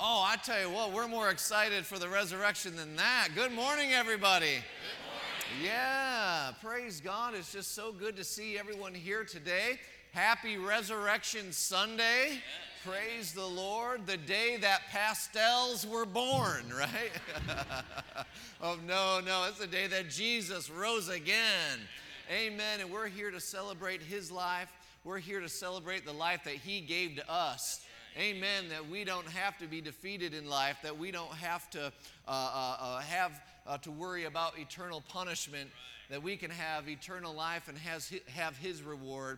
Oh, I tell you what, we're more excited for the resurrection than that. Good morning, everybody. Good morning. Yeah, praise God. It's just so good to see everyone here today. Happy Resurrection Sunday. Yes. Praise the Lord. The day that pastels were born, right? Oh, no, it's the day that Jesus rose again. Amen. And we're here to celebrate His life. We're here to celebrate the life that He gave to us. Amen, that we don't have to be defeated in life, that we don't have to to worry about eternal punishment, that we can have eternal life and have His reward.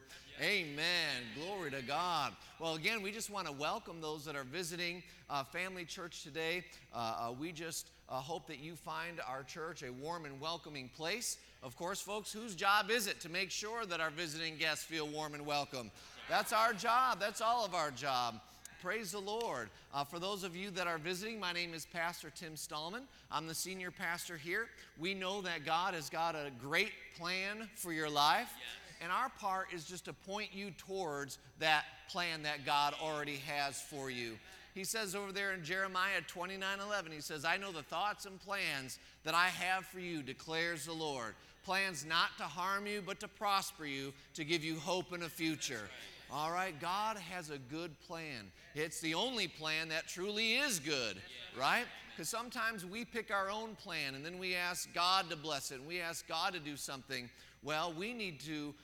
Amen. Glory to God. Well, again, we just want to welcome those that are visiting Family Church today. We just hope that you find our church a warm and welcoming place. Of course, folks, whose job is it to make sure that our visiting guests feel warm and welcome? That's our job. That's all of our job. Praise the Lord. For those of you that are visiting, my name is Pastor Tim Stallman. I'm the senior pastor here. We know that God has got a great plan for your life. Yes. And our part is just to point you towards that plan that God already has for you. He says over there in Jeremiah 29:11, he says, I know the thoughts and plans that I have for you, declares the Lord. Plans not to harm you, but to prosper you, to give you hope and a future. All right, God has a good plan. It's the only plan that truly is good, right? Because sometimes we pick our own plan and then we ask God to bless it and we ask God to do something. Well, we need to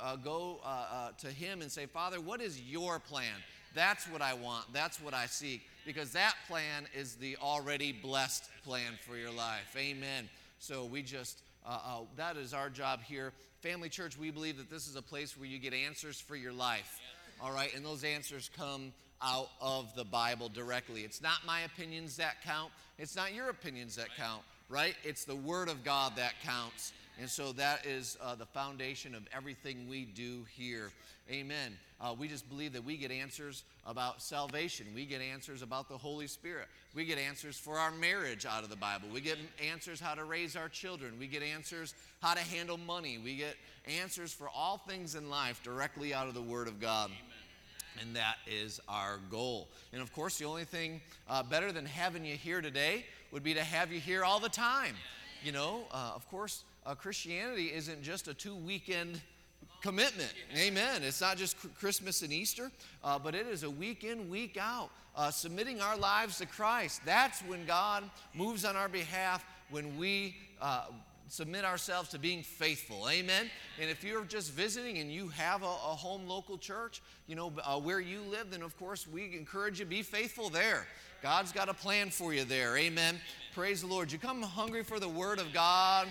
go to Him and say, Father, what is your plan? That's what I want. That's what I seek. Because that plan is the already blessed plan for your life. Amen. So we just, that is our job here. Family Church, we believe that this is a place where you get answers for your life. All right, and those answers come out of the Bible directly. It's not my opinions that count. It's not your opinions that count, right? It's the Word of God that counts. And so that is the foundation of everything we do here. Amen. We just believe that we get answers about salvation. We get answers about the Holy Spirit. We get answers for our marriage out of the Bible. We get answers how to raise our children. We get answers how to handle money. We get answers for all things in life directly out of the Word of God. Amen. And that is our goal. And of course, the only thing better than having you here today would be to have you here all the time. You know, of course, Christianity isn't just a 2-weekend commitment. Amen. It's not just Christmas and Easter, but it is a week in, week out, submitting our lives to Christ. That's when God moves on our behalf, when we submit ourselves to being faithful. Amen. And if you're just visiting and you have a home local church, you know, where you live, then of course we encourage you to be faithful there. God's got a plan for you there. Amen. Praise the Lord. You come hungry for the Word of God?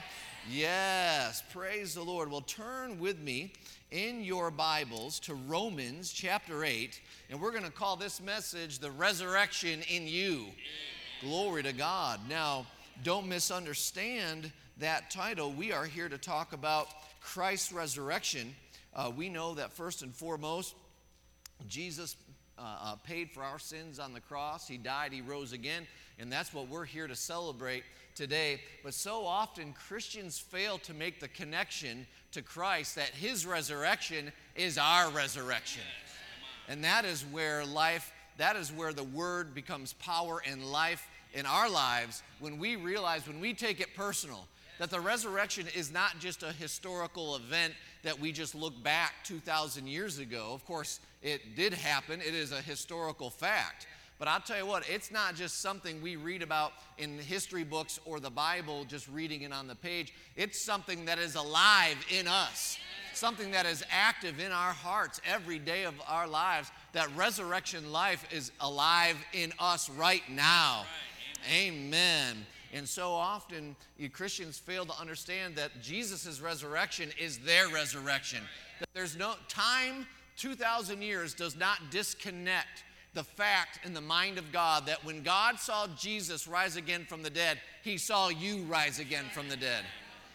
Yes, praise the Lord. Well, turn with me in your Bibles to Romans chapter 8, and we're going to call this message, The Resurrection in You. Glory to God. Now, don't misunderstand that title. We are here to talk about Christ's resurrection. We know that first and foremost, Jesus paid for our sins on the cross. He died, He rose again, and that's what we're here to celebrate today. But so often Christians fail to make the connection to Christ that His resurrection is our resurrection. And that is where life, that is where the Word becomes power and life in our lives, when we realize, when we take it personal, that the resurrection is not just a historical event that we just look back 2,000 years ago. Of course, it did happen. It is a historical fact. But I'll tell you what, it's not just something we read about in history books or the Bible, just reading it on the page. It's something that is alive in us, something that is active in our hearts every day of our lives. That resurrection life is alive in us right now. Amen. And so often, you Christians fail to understand that Jesus' resurrection is their resurrection. That there's no time, 2,000 years does not disconnect the fact in the mind of God that when God saw Jesus rise again from the dead, He saw you rise again from the dead.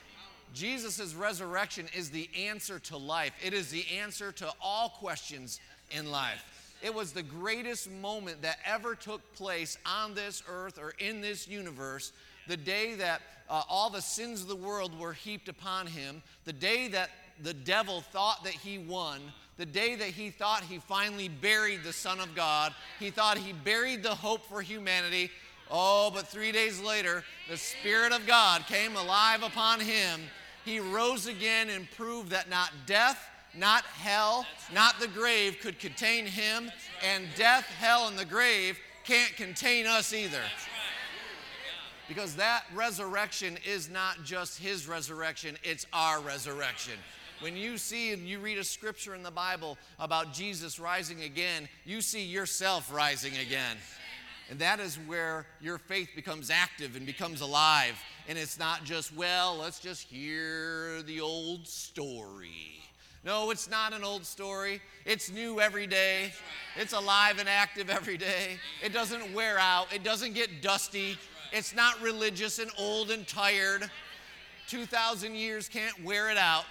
Jesus' resurrection is the answer to life. It is the answer to all questions in life. It was the greatest moment that ever took place on this earth or in this universe, the day that all the sins of the world were heaped upon Him, the day that the devil thought that he won, the day that he thought he finally buried the Son of God. He thought he buried the hope for humanity. Oh, but 3 days later, the Spirit of God came alive upon him. He rose again and proved that not death, not hell, not the grave could contain him, and death, hell, and the grave can't contain us either. Because that resurrection is not just his resurrection, it's our resurrection. When you see and you read a scripture in the Bible about Jesus rising again, you see yourself rising again. And that is where your faith becomes active and becomes alive. And it's not just, well, let's just hear the old story. No, it's not an old story. It's new every day. It's alive and active every day. It doesn't wear out. It doesn't get dusty. It's not religious and old and tired. 2,000 years can't wear it out.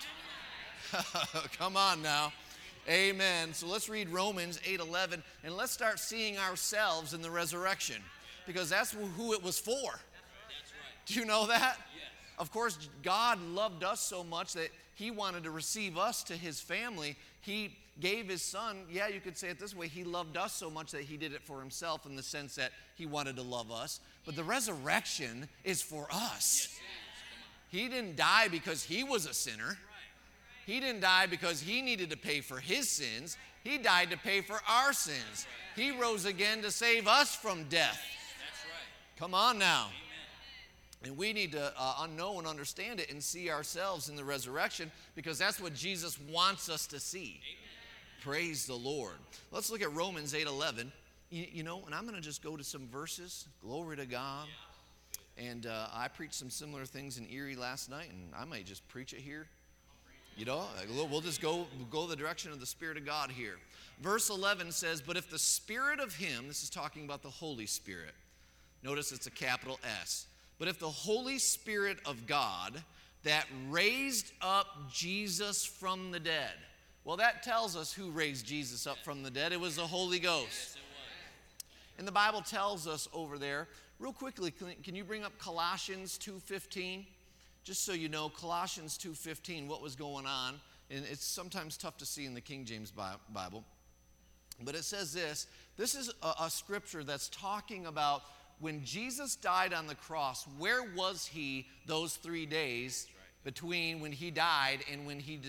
Come on now. Amen. So let's read Romans 8:11, and let's start seeing ourselves in the resurrection, because that's who it was for. Do you know that? Of course, God loved us so much that he wanted to receive us to his family. He gave his son. Yeah, you could say it this way. He loved us so much that he did it for himself, in the sense that he wanted to love us. But the resurrection is for us. He didn't die because he was a sinner. He didn't die because he needed to pay for his sins. He died to pay for our sins. He rose again to save us from death. Come on now. And we need to know and understand it and see ourselves in the resurrection, because that's what Jesus wants us to see. Praise the Lord. Let's look at Romans 8:11. You know, and I'm going to just go to some verses. Glory to God. And I preached some similar things in Erie last night, and I might just preach it here. You know, we'll just go the direction of the Spirit of God here. Verse 11 says, but if the Spirit of him, this is talking about the Holy Spirit. Notice it's a capital S. But if the Holy Spirit of God that raised up Jesus from the dead. Well, that tells us who raised Jesus up from the dead. It was the Holy Ghost. Yes, it was. And the Bible tells us over there, real quickly, can you bring up Colossians 2:15? Just so you know, Colossians 2:15, what was going on. And it's sometimes tough to see in the King James Bible. But it says this. This is a scripture that's talking about when Jesus died on the cross. Where was he those 3 days between when he died and when he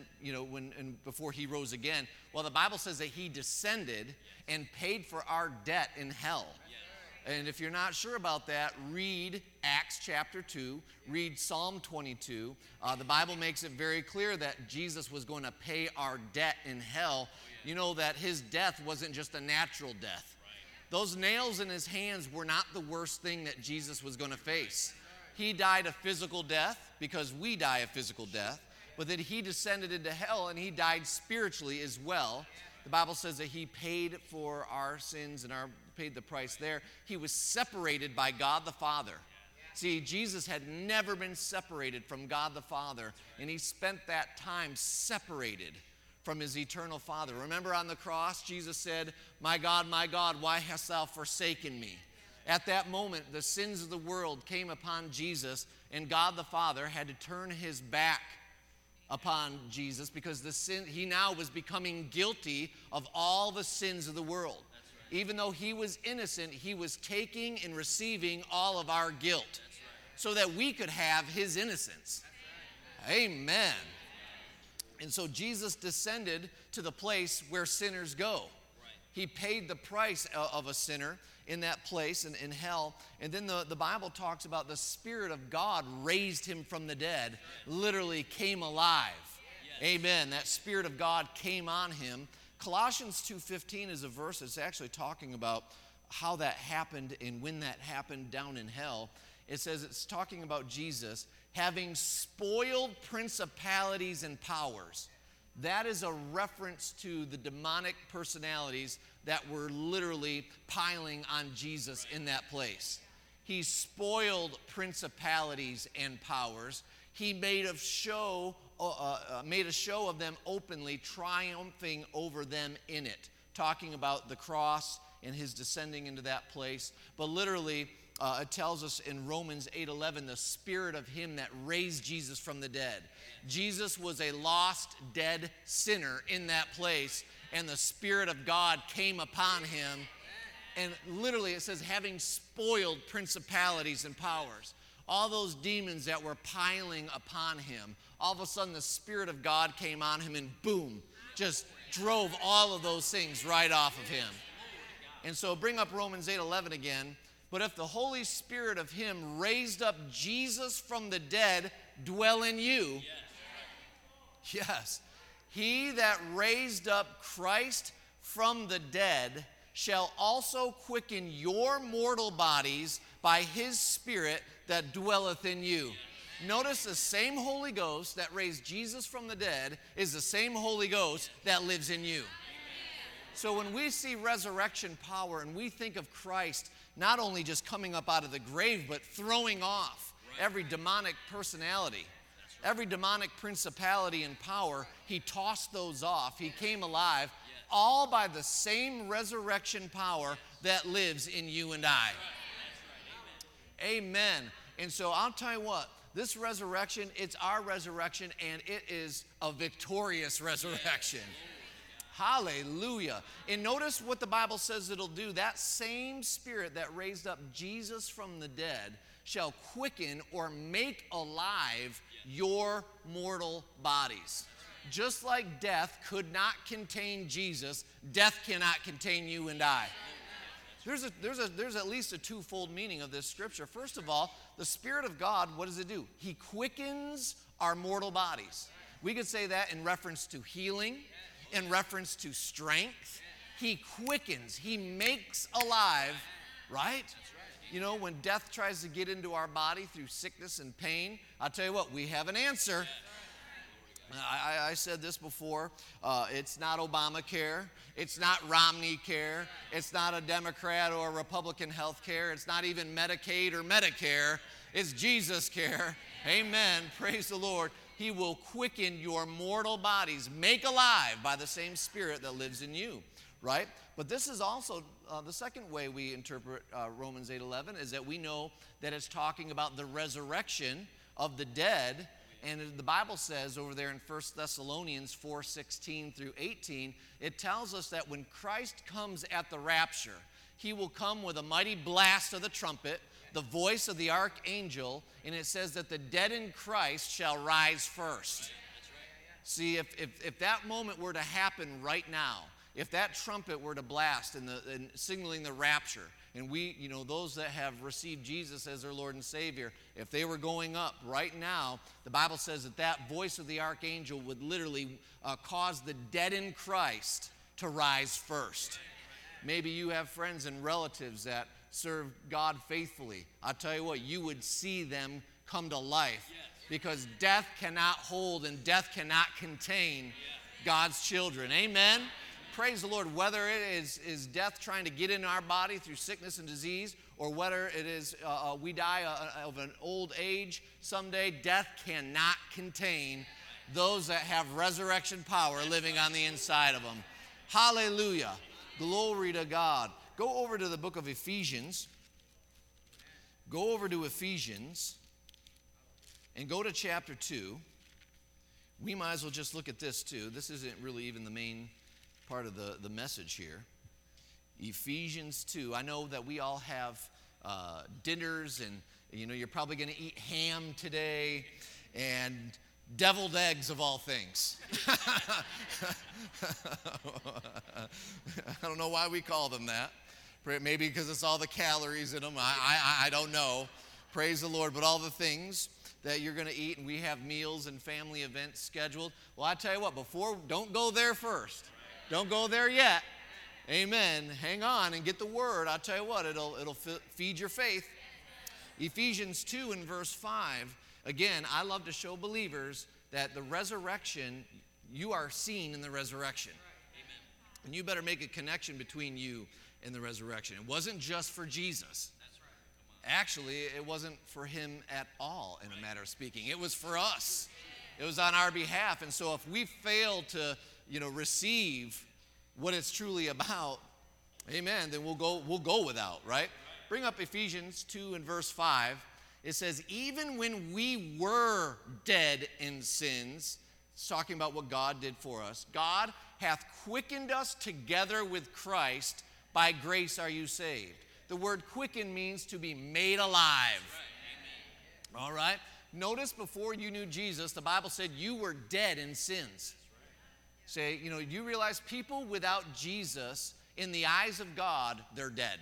before he rose again? Well, the Bible says that he descended and paid for our debt in hell. And if you're not sure about that, read Acts chapter 2, read Psalm 22. The Bible makes it very clear that Jesus was going to pay our debt in hell. You know that his death wasn't just a natural death. Those nails in his hands were not the worst thing that Jesus was going to face. He died a physical death because we die a physical death, but then he descended into hell and he died spiritually as well. The Bible says that he paid for our sins and paid the price there. He was separated by God the Father. See, Jesus had never been separated from God the Father, and he spent that time separated from his eternal Father. Remember on the cross, Jesus said, my God, why hast thou forsaken me? At that moment, the sins of the world came upon Jesus, and God the Father had to turn his back upon Jesus because he now was becoming guilty of all the sins of the world. Even though he was innocent, he was taking and receiving all of our guilt so that we could have his innocence. Amen. And so Jesus descended to the place where sinners go. He paid the price of a sinner in that place in hell. And then the Bible talks about the Spirit of God raised him from the dead, literally came alive. Amen. That Spirit of God came on him. Colossians 2:15 is a verse that's actually talking about how that happened and when that happened down in hell. It says it's talking about Jesus having spoiled principalities and powers. That is a reference to the demonic personalities that were literally piling on Jesus in that place. He spoiled principalities and powers. He made a show of them openly, triumphing over them in it, talking about the cross and his descending into that place. But literally, it tells us in Romans 8:11, the Spirit of him that raised Jesus from the dead. Jesus was a lost, dead sinner in that place, and the Spirit of God came upon him. And literally it says, having spoiled principalities and powers. All those demons that were piling upon him, all of a sudden the Spirit of God came on him and boom, just drove all of those things right off of him. And so bring up Romans 8:11 again. But if the Holy Spirit of him raised up Jesus from the dead dwell in you. Yes. He that raised up Christ from the dead shall also quicken your mortal bodies by his Spirit that dwelleth in you. Notice the same Holy Ghost that raised Jesus from the dead is the same Holy Ghost that lives in you. So when we see resurrection power and we think of Christ not only just coming up out of the grave, but throwing off every demonic personality, every demonic principality and power, he tossed those off. He came alive, all by the same resurrection power that lives in you and I. Amen. And so I'll tell you what, this resurrection, it's our resurrection, and it is a victorious resurrection. Hallelujah. And notice what the Bible says it'll do. That same Spirit that raised up Jesus from the dead shall quicken or make alive your mortal bodies. Just like death could not contain Jesus, death cannot contain you and I. There's at least a twofold meaning of this scripture. First of all, the Spirit of God, what does it do? He quickens our mortal bodies. We could say that in reference to healing, in reference to strength. He quickens, he makes alive, right? You know, when death tries to get into our body through sickness and pain, I'll tell you what, we have an answer. I said this before, it's not Obamacare, it's not Romney Care, it's not a Democrat or a Republican health care, it's not even Medicaid or Medicare, it's Jesus Care. Amen, praise the Lord. He will quicken your mortal bodies, make alive by the same Spirit that lives in you, right? But this is also the second way we interpret Romans 8:11 is that we know that it's talking about the resurrection of the dead. And the Bible says over there in 1 Thessalonians 4:16 through 18, it tells us that when Christ comes at the rapture, he will come with a mighty blast of the trumpet, the voice of the archangel, and it says that the dead in Christ shall rise first. See, if that moment were to happen right now, if that trumpet were to blast and signaling the rapture, and we, you know, those that have received Jesus as their Lord and Savior, if they were going up right now, the Bible says that that voice of the archangel would literally cause the dead in Christ to rise first. Maybe you have friends and relatives that serve God faithfully. I'll tell you what, you would see them come to life because death cannot hold and death cannot contain God's children. Amen? Praise the Lord. Whether it is death trying to get into our body through sickness and disease, or whether it is we die of an old age someday, death cannot contain those that have resurrection power living on the inside of them. Hallelujah. Glory to God. Go over to the book of Ephesians. Go over to Ephesians and go to chapter 2. We might as well just look at this too. This isn't really even the main part of the message here. Ephesians 2. I know that we all have dinners, and you know you're probably going to eat ham today and deviled eggs of all things. I don't know why we call them that. Maybe because it's all the calories in them. I don't know. Praise the Lord. But all the things that you're going to eat, and we have meals and family events scheduled. Well, I tell you what, don't go there first. Don't go there yet. Amen. Hang on and get the word. I'll tell you what, it'll feed your faith. Ephesians 2 and verse 5. Again, I love to show believers that the resurrection, you are seen in the resurrection. And you better make a connection between you and the resurrection. It wasn't just for Jesus. Actually, it wasn't for him at all, in a matter of speaking. It was for us. It was on our behalf. And so if we fail to receive what it's truly about, amen, then we'll go without, right? bring up Ephesians 2 and verse 5. It says, even when we were dead in sins, it's talking about what God did for us, God hath quickened us together with Christ. By grace are you saved. The word quicken means to be made alive. Right. All right? Notice before you knew Jesus, the Bible said you were dead in sins. Say, you know, you realize people without Jesus, in the eyes of God, they're dead.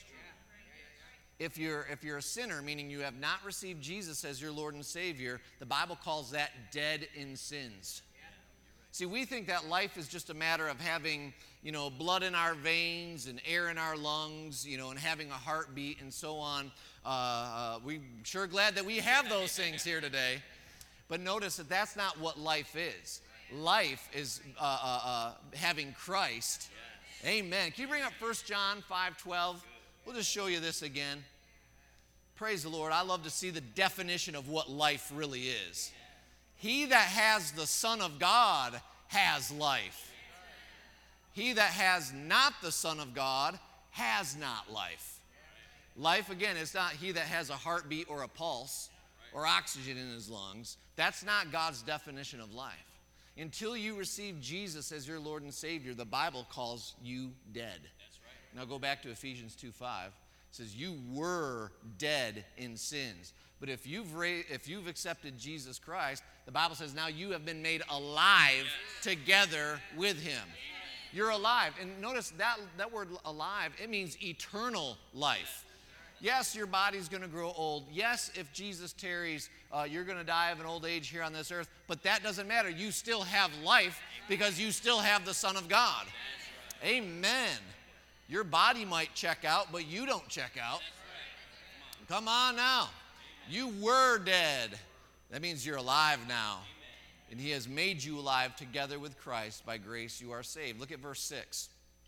If you're a sinner, meaning you have not received Jesus as your Lord and Savior, the Bible calls that dead in sins. See, we think that life is just a matter of having, you know, blood in our veins and air in our lungs, you know, and having a heartbeat and so on. We're sure glad that we have those things here today. But notice that that's not what life is. Life is having Christ. Amen. Can you bring up 1 John 5:12? We'll just show you this again. Praise the Lord. I love to see the definition of what life really is. He that has the Son of God has life. He that has not the Son of God has not life. Life, again, is not he that has a heartbeat or a pulse or oxygen in his lungs. That's not God's definition of life. Until you receive Jesus as your Lord and Savior, the Bible calls you dead. Now go back to Ephesians 2:5. It says, you were dead in sins. But if you've accepted Jesus Christ, the Bible says now you have been made alive together with him. You're alive. And notice that word alive, it means eternal life. Yes, your body's going to grow old. Yes, if Jesus tarries, you're going to die of an old age here on this earth. But that doesn't matter. You still have life because you still have the Son of God. Amen. Your body might check out, but you don't check out. Come on now. You were dead. That means you're alive now. And he has made you alive together with Christ. By grace you are saved. Look at verse 6.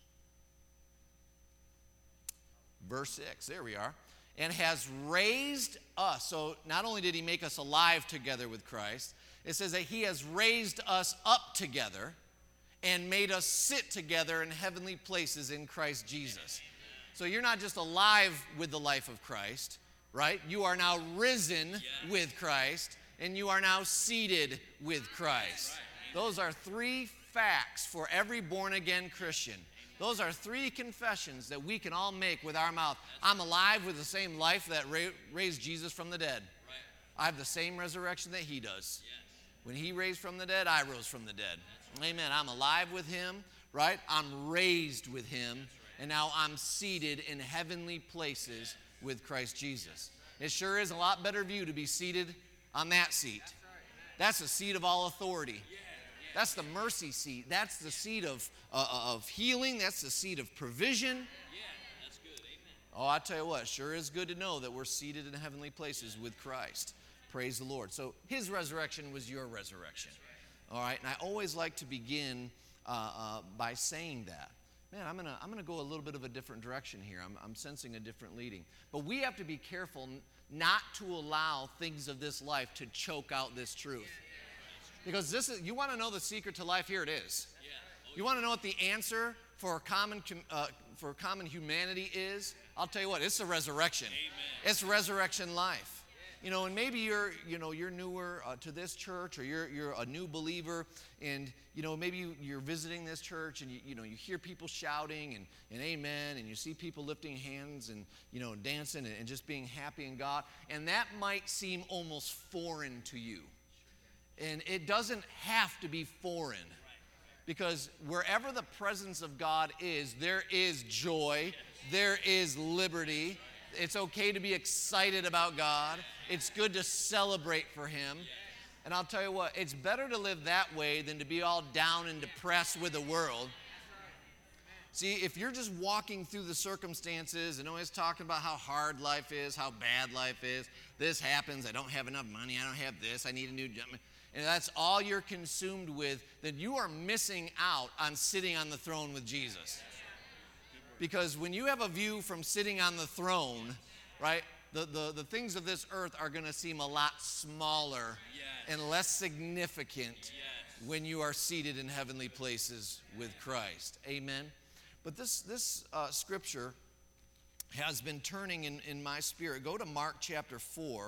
Verse 6, there we are. And has raised us. So not only did he make us alive together with Christ, it says that he has raised us up together and made us sit together in heavenly places in Christ Jesus. So you're not just alive with the life of Christ, right? You are now risen with Christ, and you are now seated with Christ. Those are three facts for every born-again Christian. Those are three confessions that we can all make with our mouth. I'm alive with the same life that raised Jesus from the dead. I have the same resurrection that he does. When he raised from the dead, I rose from the dead. Amen. I'm alive with him, right? I'm raised with him, and now I'm seated in heavenly places with Christ Jesus. It sure is a lot better view to be seated on that seat. That's the seat of all authority. That's the mercy seat. That's the seat of healing. That's the seat of provision. Oh, I tell you what, sure is good to know that we're seated in heavenly places with Christ. Praise the Lord. So his resurrection was your resurrection. All right, and I always like to begin by saying that. Man, I'm gonna go a little bit of a different direction here. I'm sensing a different leading. But we have to be careful not to allow things of this life to choke out this truth. Because you want to know the secret to life, here it is. You want to know what the answer for common humanity is? I'll tell you what, it's the resurrection. Amen. It's resurrection life. You know, and maybe you're newer to this church, or you're a new believer, and you know maybe you're visiting this church, and you hear people shouting and amen, and you see people lifting hands and dancing and just being happy in God, and that might seem almost foreign to you, and it doesn't have to be foreign, because wherever the presence of God is, there is joy, there is liberty. It's okay to be excited about God. It's good to celebrate for him. And I'll tell you what, it's better to live that way than to be all down and depressed with the world. See, if you're just walking through the circumstances and always talking about how hard life is, how bad life is, this happens, I don't have enough money, I don't have this, I need a new job, and that's all you're consumed with, then you are missing out on sitting on the throne with Jesus. Because when you have a view from sitting on the throne, right, the things of this earth are going to seem a lot smaller and less significant when you are seated in heavenly places with Christ. Amen. But this scripture has been turning in my spirit. Go to Mark chapter 4.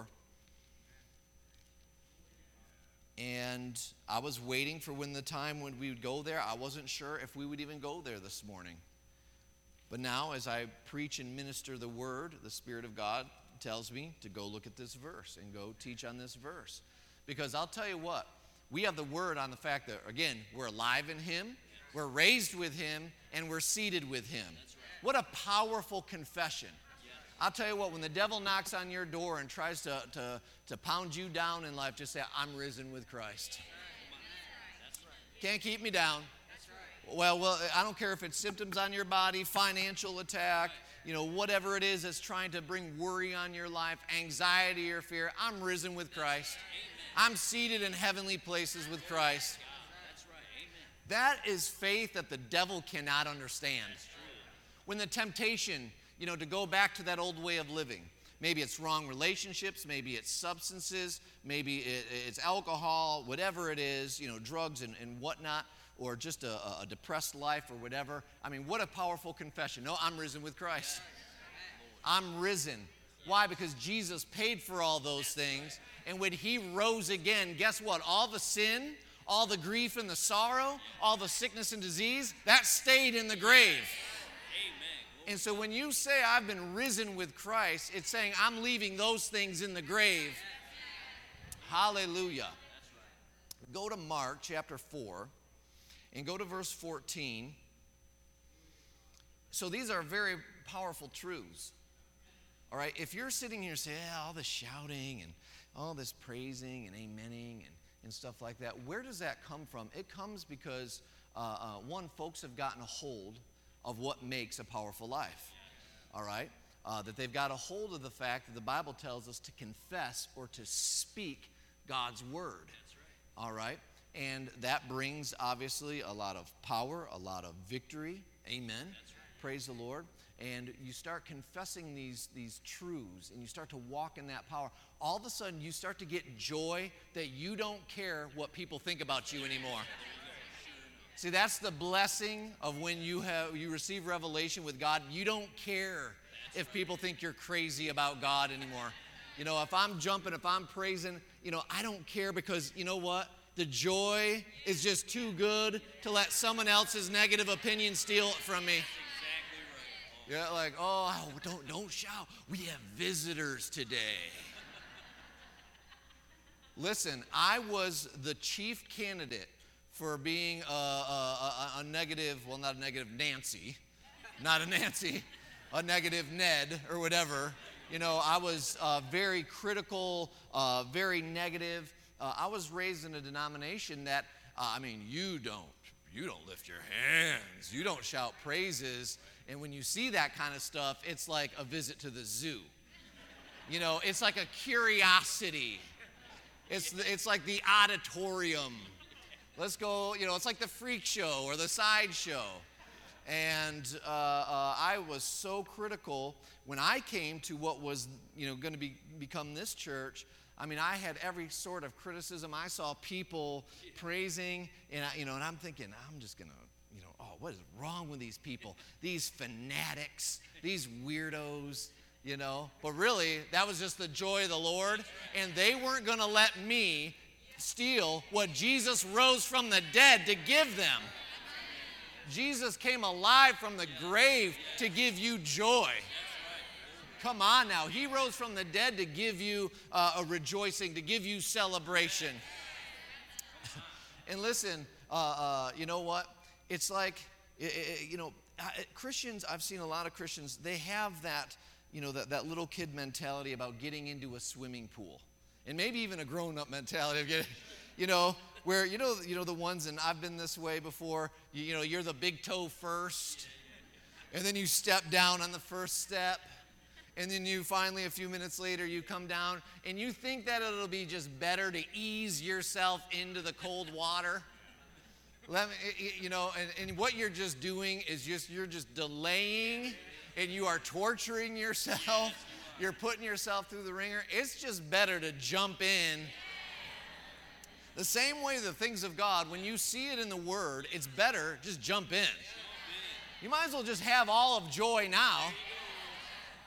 And I was waiting for when we would go there. I wasn't sure if we would even go there this morning. But now, as I preach and minister the word, the Spirit of God tells me to go look at this verse and go teach on this verse. Because I'll tell you what, we have the word on the fact that, again, we're alive in Him, we're raised with Him, and we're seated with Him. What a powerful confession. I'll tell you what, when the devil knocks on your door and tries to pound you down in life, just say, I'm risen with Christ. Can't keep me down. Well, I don't care if it's symptoms on your body, financial attack, whatever it is that's trying to bring worry on your life, anxiety or fear. I'm risen with Christ. I'm seated in heavenly places with Christ. That is faith that the devil cannot understand. When the temptation, to go back to that old way of living, maybe it's wrong relationships, maybe it's substances, maybe it's alcohol, whatever it is, drugs and whatnot, or just a depressed life or whatever. I mean, what a powerful confession. No, I'm risen with Christ. I'm risen. Why? Because Jesus paid for all those things. And when He rose again, guess what? All the sin, all the grief and the sorrow, all the sickness and disease, that stayed in the grave. And so when you say, I've been risen with Christ, it's saying, I'm leaving those things in the grave. Hallelujah. Go to Mark chapter 4. And go to verse 14. So these are very powerful truths. All right, if you're sitting here saying, all this shouting and all this praising and amening and stuff like that, where does that come from? It comes because, one, folks have gotten a hold of what makes a powerful life. All right, that they've got a hold of the fact that the Bible tells us to confess or to speak God's word. All right. And that brings, obviously, a lot of power, a lot of victory. Amen. Right. Praise the Lord. And you start confessing these truths, and you start to walk in that power. All of a sudden, you start to get joy that you don't care what people think about you anymore. See, that's the blessing of when you receive revelation with God. You don't care if people think you're crazy about God anymore. If I'm jumping, if I'm praising, I don't care, because you know what? The joy is just too good to let someone else's negative opinion steal it from me. Yeah, like, don't shout. We have visitors today. Listen, I was the chief candidate for being a negative, well, not a negative Nancy, not a Nancy, a negative Ned or whatever. I was very critical, very negative. I was raised in a denomination that, you don't lift your hands. You don't shout praises. And when you see that kind of stuff, it's like a visit to the zoo. It's like a curiosity. It's like the auditorium. Let's go, it's like the freak show or the sideshow. And I was so critical when I came to what was, going to become this church. I had every sort of criticism. I saw people praising, and I'm thinking, I'm just going to, what is wrong with these people? These fanatics, these weirdos, But really, that was just the joy of the Lord, and they weren't going to let me steal what Jesus rose from the dead to give them. Jesus came alive from the grave to give you joy. Come on now. He rose from the dead to give you a rejoicing, to give you celebration. And listen, you know what? It's like, Christians, I've seen a lot of Christians, they have that, that little kid mentality about getting into a swimming pool. And maybe even a grown-up mentality of getting, where, the ones, and I've been this way before, you're the big toe first, and then you step down on the first step. And then you finally, a few minutes later, you come down, and you think that it'll be just better to ease yourself into the cold water. And what you're just doing is you're just delaying, and you are torturing yourself. You're putting yourself through the ringer. It's just better to jump in. The same way the things of God, when you see it in the Word, it's better just jump in. You might as well just have all of joy now.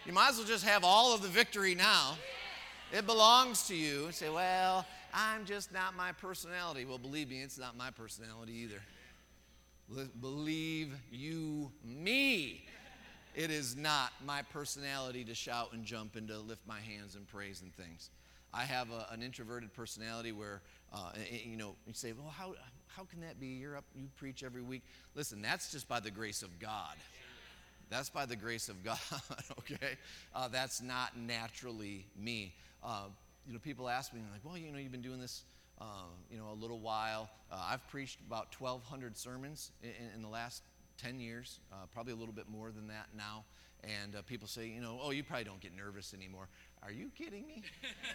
You might as well just have all of the victory now. It belongs to you. Say, well, I'm just not my personality. Well, believe me, it's not my personality either. Believe you me. It is not my personality to shout and jump and to lift my hands and praise and things. I have an introverted personality where, you say, well, how can that be? You're up, you preach every week. Listen, that's just by the grace of God. That's by the grace of God, okay? That's not naturally me. People ask me, like, well, you've been doing this, a little while. I've preached about 1,200 sermons in the last 10 years, probably a little bit more than that now. And people say, oh, you probably don't get nervous anymore. Are you kidding me?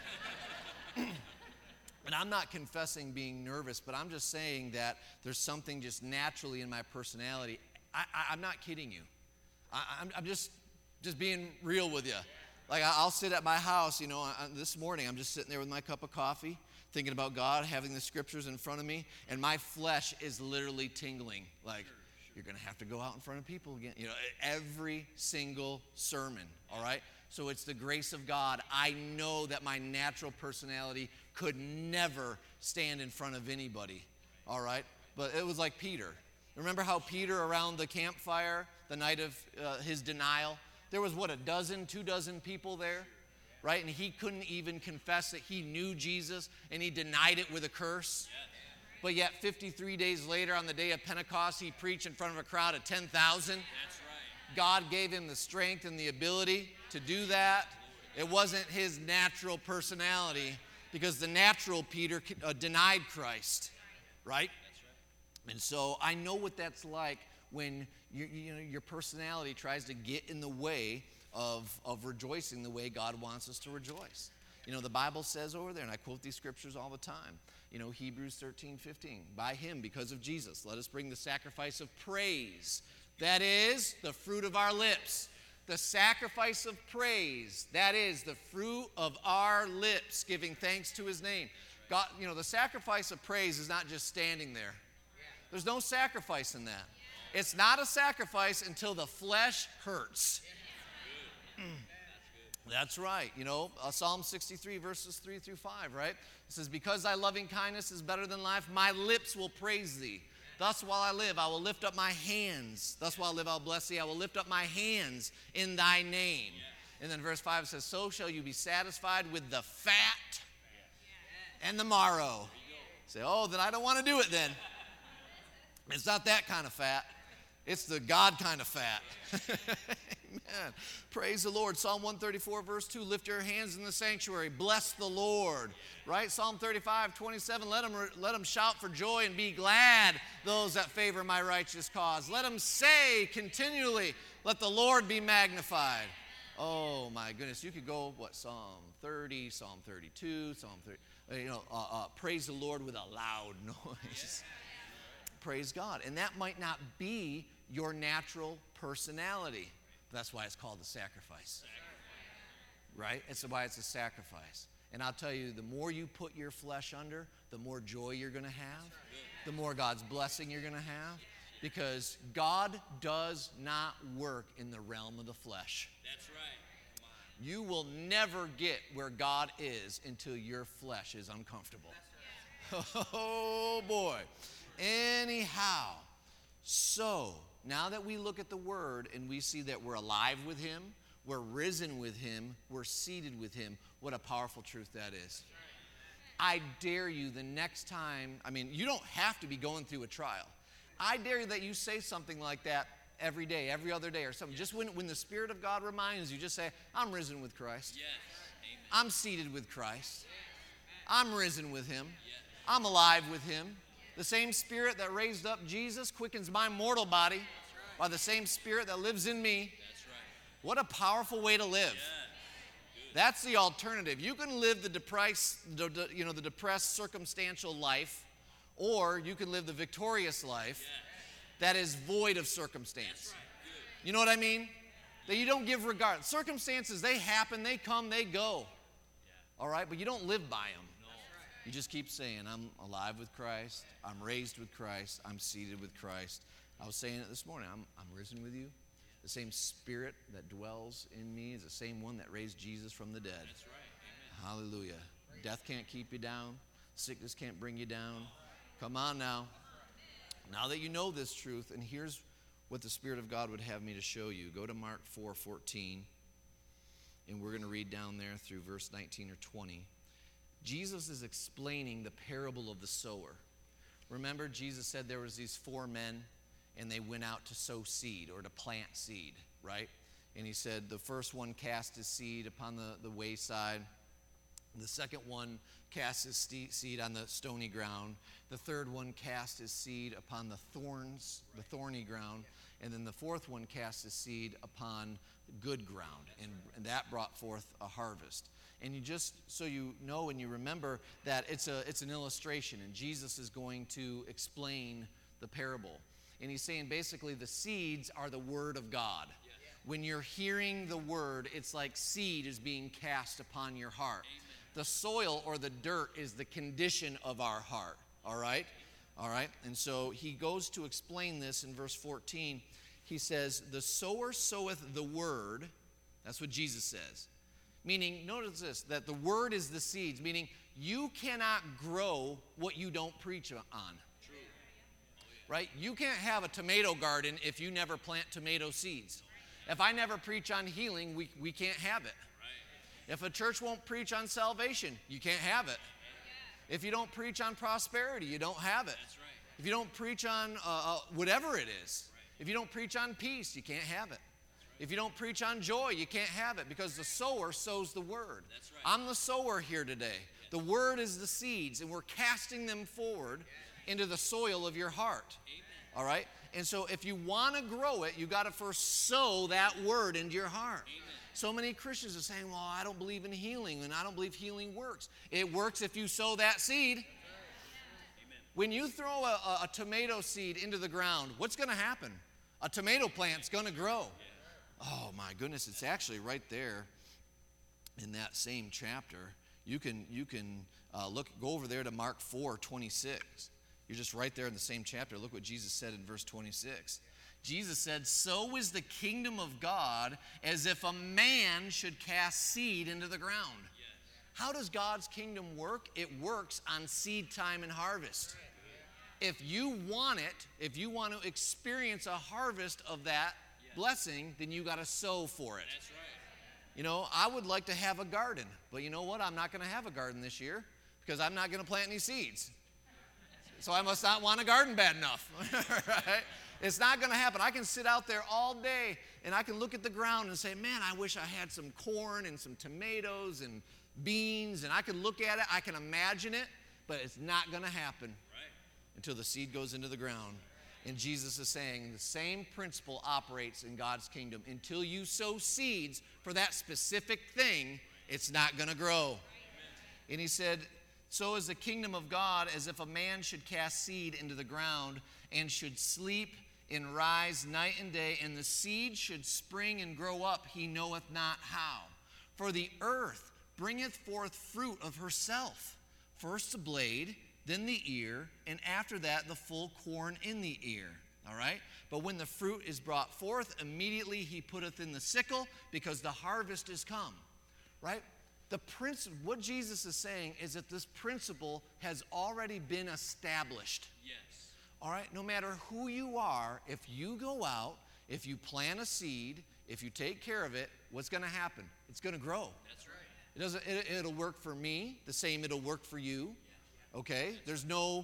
And I'm not confessing being nervous, but I'm just saying that there's something just naturally in my personality. I'm not kidding you. I'm just being real with you. Like, I'll sit at my house, this morning I'm just sitting there with my cup of coffee, thinking about God, having the scriptures in front of me, and my flesh is literally tingling. Like, you're going to have to go out in front of people again. Every single sermon, all right? So it's the grace of God. I know that my natural personality could never stand in front of anybody, all right? But it was like Peter. Remember how Peter around the campfire, the night of his denial, there was, 2 dozen people there, right? And he couldn't even confess that he knew Jesus, and he denied it with a curse. But yet 53 days later, on the day of Pentecost, he preached in front of a crowd of 10,000. That's right. God gave him the strength and the ability to do that. It wasn't his natural personality, because the natural Peter denied Christ, right? And so I know what that's like when your personality tries to get in the way of rejoicing the way God wants us to rejoice. The Bible says over there, and I quote these scriptures all the time, Hebrews 13:15, by him, because of Jesus, let us bring the sacrifice of praise. That is the fruit of our lips. The sacrifice of praise, that is the fruit of our lips, giving thanks to his name. God, the sacrifice of praise is not just standing there. There's no sacrifice in that. It's not a sacrifice until the flesh hurts. That's right. Psalm 63, verses 3 through 5, right? It says, because thy loving kindness is better than life, my lips will praise thee. Thus while I live, I will lift up my hands. Thus while I live, I'll bless thee. I will lift up my hands in thy name. And then verse 5 says, so shall you be satisfied with the fat and the marrow. Say, oh, then I don't want to do it then. It's not that kind of fat. It's the God kind of fat. Amen. Praise the Lord. Psalm 134, verse 2, lift your hands in the sanctuary. Bless the Lord. Right? Psalm 35, 27, let them shout for joy and be glad, those that favor my righteous cause. Let them say continually, let the Lord be magnified. Oh, my goodness. You could go, Psalm 30, Psalm 32, Psalm 30. Praise the Lord with a loud noise. Praise God. And that might not be your natural personality. That's why it's called a sacrifice. Right? It's why it's a sacrifice. And I'll tell you, the more you put your flesh under, the more joy you're going to have, the more God's blessing you're going to have, because God does not work in the realm of the flesh. That's right. You will never get where God is until your flesh is uncomfortable. Oh, boy. Anyhow, so now that we look at the Word and we see that we're alive with Him, we're risen with Him, we're seated with Him, what a powerful truth that is. I dare you the next time, you don't have to be going through a trial. I dare you that you say something like that every day, every other day or something. Just when the Spirit of God reminds you, just say, I'm risen with Christ. Yes. I'm seated with Christ. I'm risen with Him. I'm alive with Him. The same Spirit that raised up Jesus quickens my mortal body by the same Spirit that lives in me. What a powerful way to live. That's the alternative. You can live the depressed, circumstantial life, or you can live the victorious life that is void of circumstance. You know what I mean? That you don't give regard. Circumstances, they happen, they come, they go. All right? But you don't live by them. You just keep saying, I'm alive with Christ, I'm raised with Christ, I'm seated with Christ. I was saying it this morning, I'm risen with you. The same Spirit that dwells in me is the same one that raised Jesus from the dead. That's right. Amen. Hallelujah. Death can't keep you down. Sickness can't bring you down. Come on now. Now that you know this truth, and here's what the Spirit of God would have me to show you. Go to Mark 4:14, and we're going to read down there through verse 19 or 20. Jesus is explaining the parable of the sower. Remember, Jesus said there was these 4 men, and they went out to sow seed or to plant seed, right? And he said the first one cast his seed upon the wayside. The second one cast his seed on the stony ground. The third one cast his seed upon the thorny ground. And then the fourth one cast his seed upon good ground. And that brought forth a harvest. And you just, so you know and you remember that it's an illustration. And Jesus is going to explain the parable. And he's saying basically the seeds are the Word of God. Yes. When you're hearing the Word, it's like seed is being cast upon your heart. Amen. The soil or the dirt is the condition of our heart. All right? All right? And so he goes to explain this in verse 14. He says, the sower soweth the Word. That's what Jesus says. Meaning, notice this, that the Word is the seeds. Meaning, you cannot grow what you don't preach on. Right? You can't have a tomato garden if you never plant tomato seeds. If I never preach on healing, we can't have it. If a church won't preach on salvation, you can't have it. If you don't preach on prosperity, you don't have it. If you don't preach on whatever it is, if you don't preach on peace, you can't have it. If you don't preach on joy, you can't have it because the sower sows the Word. I'm the sower here today. The Word is the seeds, and we're casting them forward into the soil of your heart. Amen. All right? And so if you want to grow it, you've got to first sow that Word into your heart. Amen. So many Christians are saying, well, I don't believe in healing, and I don't believe healing works. It works if you sow that seed. Amen. When you throw a tomato seed into the ground, what's going to happen? A tomato plant's going to grow. Oh, my goodness, it's actually right there in that same chapter. You can go over there to Mark 4:26. You're just right there in the same chapter. Look what Jesus said in verse 26. Jesus said, so is the kingdom of God as if a man should cast seed into the ground. Yes. How does God's kingdom work? It works on seed time and harvest. If you want it, if you want to experience a harvest of that blessing, then you got to sow for it. That's right. You know, I would like to have a garden, but you know what? I'm not going to have a garden this year because I'm not going to plant any seeds. So I must not want a garden bad enough, right? It's not going to happen. I can sit out there all day and I can look at the ground and say, man, I wish I had some corn and some tomatoes and beans, and I can look at it, I can imagine it, but it's not going to happen until the seed goes into the ground. And Jesus is saying the same principle operates in God's kingdom. Until you sow seeds for that specific thing, it's not going to grow. And he said, so is the kingdom of God as if a man should cast seed into the ground and should sleep and rise night and day, and the seed should spring and grow up, he knoweth not how. For the earth bringeth forth fruit of herself, first the blade, then the ear, and after that the full corn in the ear. All right? But when the fruit is brought forth, immediately he putteth in the sickle, because the harvest is come. Right? What Jesus is saying is that this principle has already been established. Yes. All right? No matter who you are, if you go out, if you plant a seed, if you take care of it, what's going to happen? It's going to grow. That's right. It'll work for me, the same it'll work for you. Okay? There's no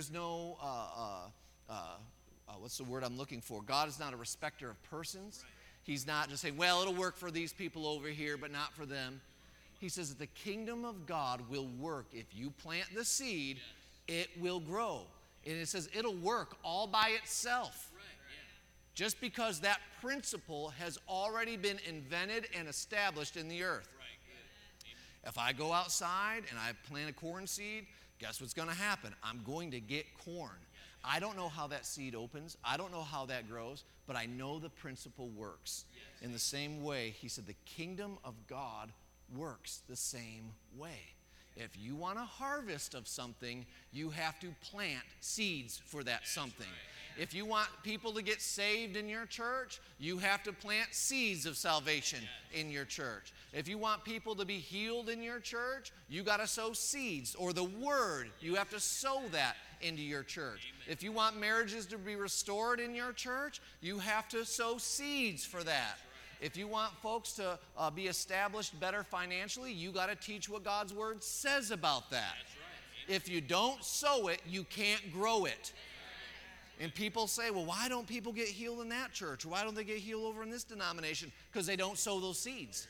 what's the word I'm looking for? God is not a respecter of persons. Right. He's not just saying, well, it'll work for these people over here, but not for them. He says that the kingdom of God will work. If you plant the seed, it will grow. And it says it'll work all by itself. Right. Just because that principle has already been invented and established in the earth. Right. If I go outside and I plant a corn seed, guess what's going to happen? I'm going to get corn. I don't know how that seed opens. I don't know how that grows, but I know the principle works. Yes. In the same way, he said the kingdom of God works the same way. If you want a harvest of something, you have to plant seeds for that something. If you want people to get saved in your church, you have to plant seeds of salvation in your church. If you want people to be healed in your church, you got to sow seeds, or the word, you have to sow that into your church. If you want marriages to be restored in your church, you have to sow seeds for that. If you want folks to be established better financially, you got to teach what God's word says about that. If you don't sow it, you can't grow it. And people say, well, why don't people get healed in that church? Why don't they get healed over in this denomination? Because they don't sow those seeds.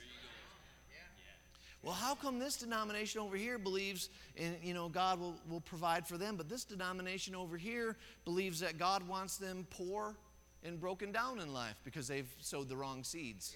Well, how come this denomination over here believes in, God will provide for them, but this denomination over here believes that God wants them poor and broken down in life because they've sowed the wrong seeds?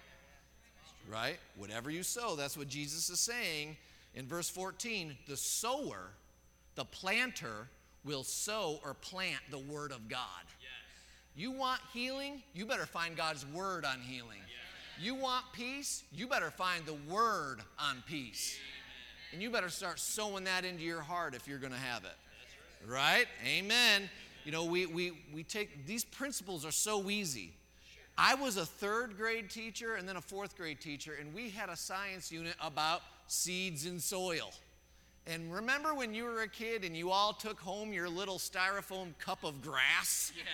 Right? Whatever you sow, that's what Jesus is saying in verse 14. The sower, the planter, will sow or plant the word of God. You want healing? You better find God's word on healing. You want peace? You better find the word on peace. And you better start sowing that into your heart if you're going to have it. Right? Amen. We take, these principles are so easy. I was a 3rd grade teacher and then a 4th grade teacher, and we had a science unit about seeds and soil. And remember when you were a kid and you all took home your little styrofoam cup of grass? Yeah.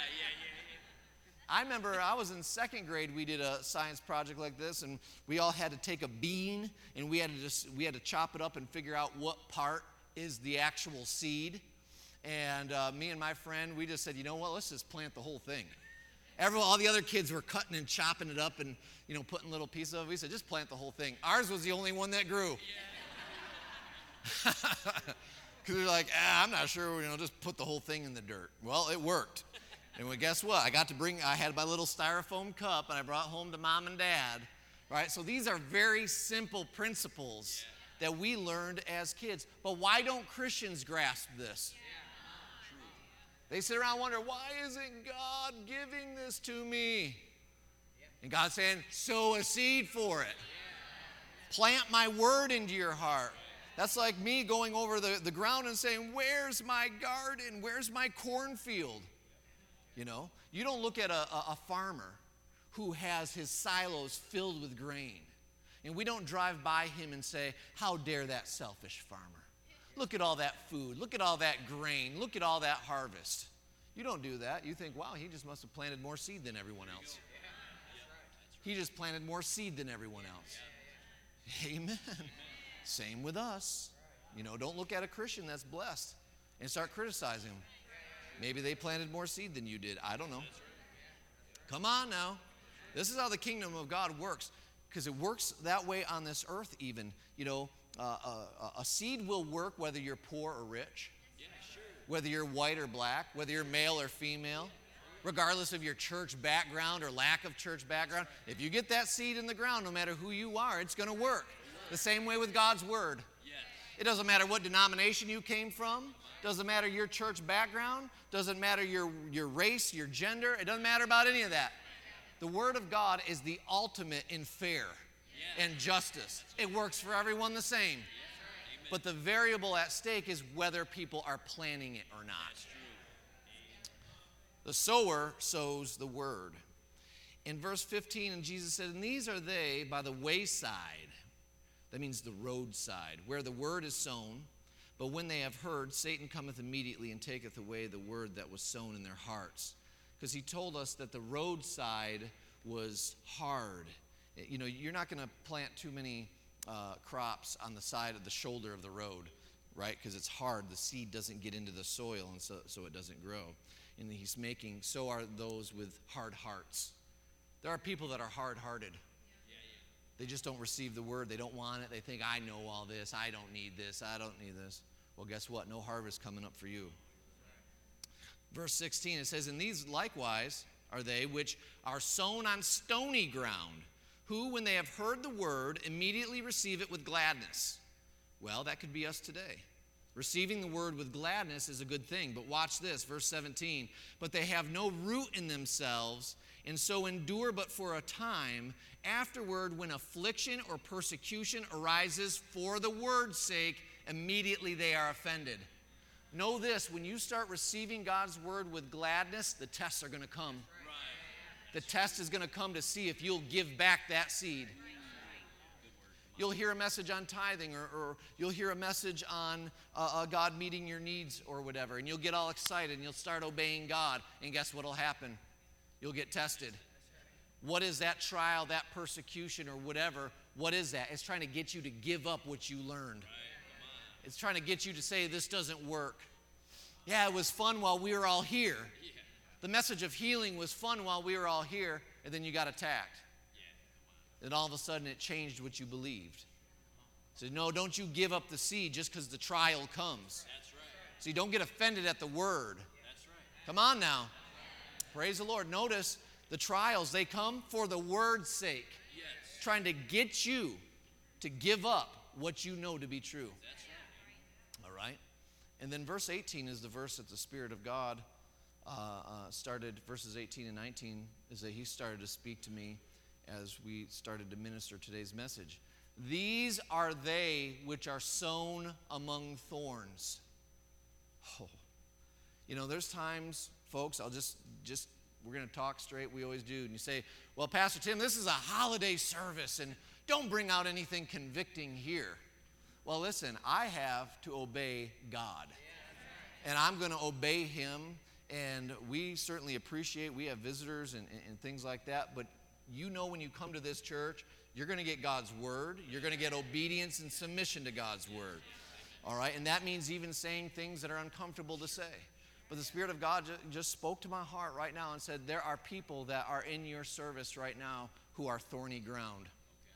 I remember I was in 2nd grade, we did a science project like this, and we all had to take a bean, and we had to chop it up and figure out what part is the actual seed. And me and my friend, we just said, you know what, let's just plant the whole thing. All the other kids were cutting and chopping it up and, putting little pieces of it. We said, just plant the whole thing. Ours was the only one that grew. Because we were like, I'm not sure, just put the whole thing in the dirt. Well, it worked. And guess what? I had my little styrofoam cup, and I brought home to Mom and Dad. Right? So these are very simple principles that we learned as kids. But why don't Christians grasp this? They sit around and wonder, why isn't God giving this to me? And God's saying, sow a seed for it. Plant my word into your heart. That's like me going over the ground and saying, where's my garden? Where's my cornfield? You don't look at a farmer who has his silos filled with grain. And we don't drive by him and say, how dare that selfish farmer? Look at all that food. Look at all that grain. Look at all that harvest. You don't do that. You think, wow, he just must have planted more seed than everyone else. He just planted more seed than everyone else. Amen. Same with us. Don't look at a Christian that's blessed and start criticizing them. Maybe they planted more seed than you did. I don't know. Come on now. This is how the kingdom of God works, because it works that way on this earth even. A seed will work whether you're poor or rich, whether you're white or black, whether you're male or female, regardless of your church background or lack of church background. If you get that seed in the ground, no matter who you are, it's going to work. The same way with God's word. It doesn't matter what denomination you came from. Doesn't matter your church background. Doesn't matter your race, your gender. It doesn't matter about any of that. The word of God is the ultimate in fair and justice. It works for everyone the same. But the variable at stake is whether people are planning it or not. The sower sows the word. In verse 15, and Jesus said, and these are they by the wayside. That means the roadside, where the word is sown. But when they have heard, Satan cometh immediately and taketh away the word that was sown in their hearts. Because he told us that the roadside was hard. You're not going to plant too many crops on the side of the shoulder of the road, right? Because it's hard. The seed doesn't get into the soil, and so it doesn't grow. And he's making, so are those with hard hearts. There are people that are hard-hearted. They just don't receive the word. They don't want it. They think, I know all this. I don't need this. I don't need this. Well, guess what? No harvest coming up for you. Verse 16, it says, and these likewise are they which are sown on stony ground, who, when they have heard the word, immediately receive it with gladness. Well, that could be us today. Receiving the word with gladness is a good thing. But watch this, verse 17. But they have no root in themselves, and so endure but for a time. Afterward, when affliction or persecution arises for the word's sake, immediately they are offended. Know this, when you start receiving God's word with gladness, the tests are going to come. The test is going to come to see if you'll give back that seed. You'll hear a message on tithing, or you'll hear a message on God meeting your needs or whatever, and you'll get all excited and you'll start obeying God, and guess what will happen? You'll get tested. What is that trial, that persecution, or whatever? What is that? It's trying to get you to give up what you learned. It's trying to get you to say, this doesn't work. Yeah, it was fun while we were all here. The message of healing was fun while we were all here, and then you got attacked. Then all of a sudden it changed what you believed. So no, don't you give up the seed just because the trial comes. That's right. See, don't get offended at the word. That's right. Come on now. Praise the Lord. Notice the trials, they come for the word's sake. Yes. Trying to get you to give up what you know to be true. That's right. All right. And then verse 18 is the verse that the Spirit of God started, verses 18 and 19, is that he started to speak to me as we started to minister today's message. These are they which are sown among thorns. Oh. You know, there's times, folks, I'll just we're going to talk straight, we always do. And you say, well, Pastor Tim, this is a holiday service, and don't bring out anything convicting here. Well, listen, I have to obey God. And I'm going to obey him, and we certainly appreciate, we have visitors and things like that, but you know when you come to this church, you're going to get God's word. You're going to get obedience and submission to God's word. All right? And that means even saying things that are uncomfortable to say. But the Spirit of God just spoke to my heart right now and said, there are people that are in your service right now who are thorny ground.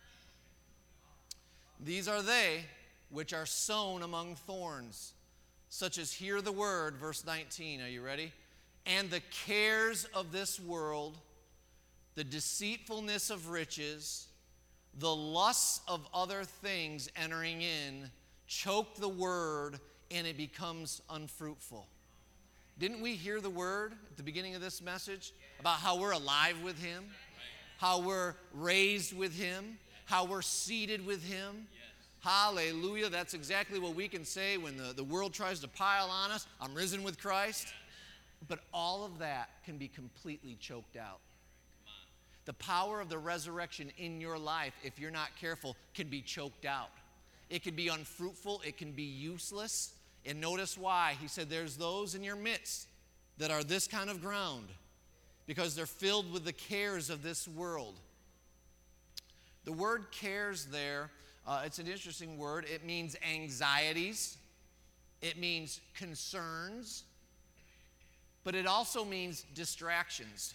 These are they which are sown among thorns, such as hear the word, verse 19. Are you ready? And the cares of this world, the deceitfulness of riches, the lusts of other things entering in, choke the word, and it becomes unfruitful. Didn't we hear the word at the beginning of this message about how we're alive with him, how we're raised with him, how we're seated with him? Hallelujah. That's exactly what we can say when the world tries to pile on us. I'm risen with Christ. But all of that can be completely choked out. The power of the resurrection in your life, if you're not careful, can be choked out. It can be unfruitful. It can be useless. And notice why. He said there's those in your midst that are this kind of ground because they're filled with the cares of this world. The word cares there, it's an interesting word. It means anxieties. It means concerns. But it also means distractions.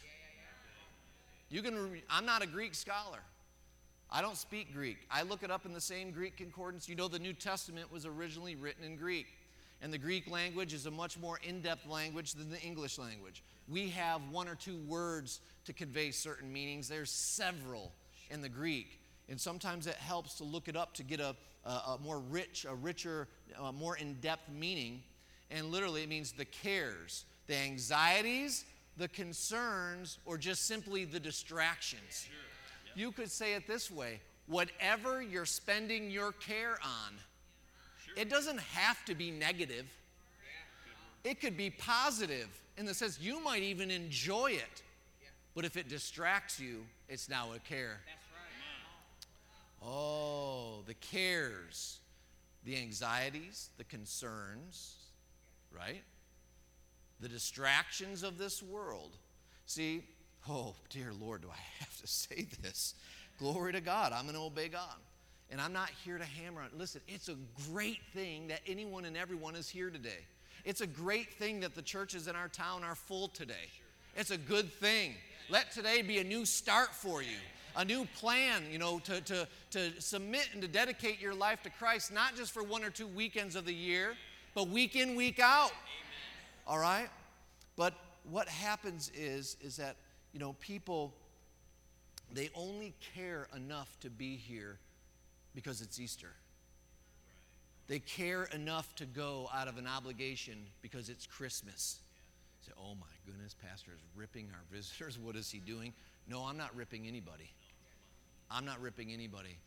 I'm not a Greek scholar. I don't speak Greek. I look it up in the same Greek concordance. You know, the New Testament was originally written in Greek. And the Greek language is a much more in-depth language than the English language. We have one or two words to convey certain meanings. There's several in the Greek. And sometimes it helps to look it up to get a richer, more in-depth meaning. And literally it means the cares, the anxieties, the concerns, or just simply the distractions. You could say it this way: whatever you're spending your care on, it doesn't have to be negative. It could be positive in the sense you might even enjoy it. But if it distracts you, it's now a care. Oh, the cares, the anxieties, the concerns, right? The distractions of this world. See, oh, dear Lord, do I have to say this? Glory to God. I'm going to obey God. And I'm not here to hammer on. Listen, it's a great thing that anyone and everyone is here today. It's a great thing that the churches in our town are full today. It's a good thing. Let today be a new start for you. A new plan, to submit and to dedicate your life to Christ, not just for 1 or 2 weekends of the year, but week in, week out. All right? But what happens is that, people, they only care enough to be here because it's Easter. They care enough to go out of an obligation because it's Christmas. Say, oh my goodness, Pastor is ripping our visitors. What is he doing? No, I'm not ripping anybody. I'm not ripping anybody.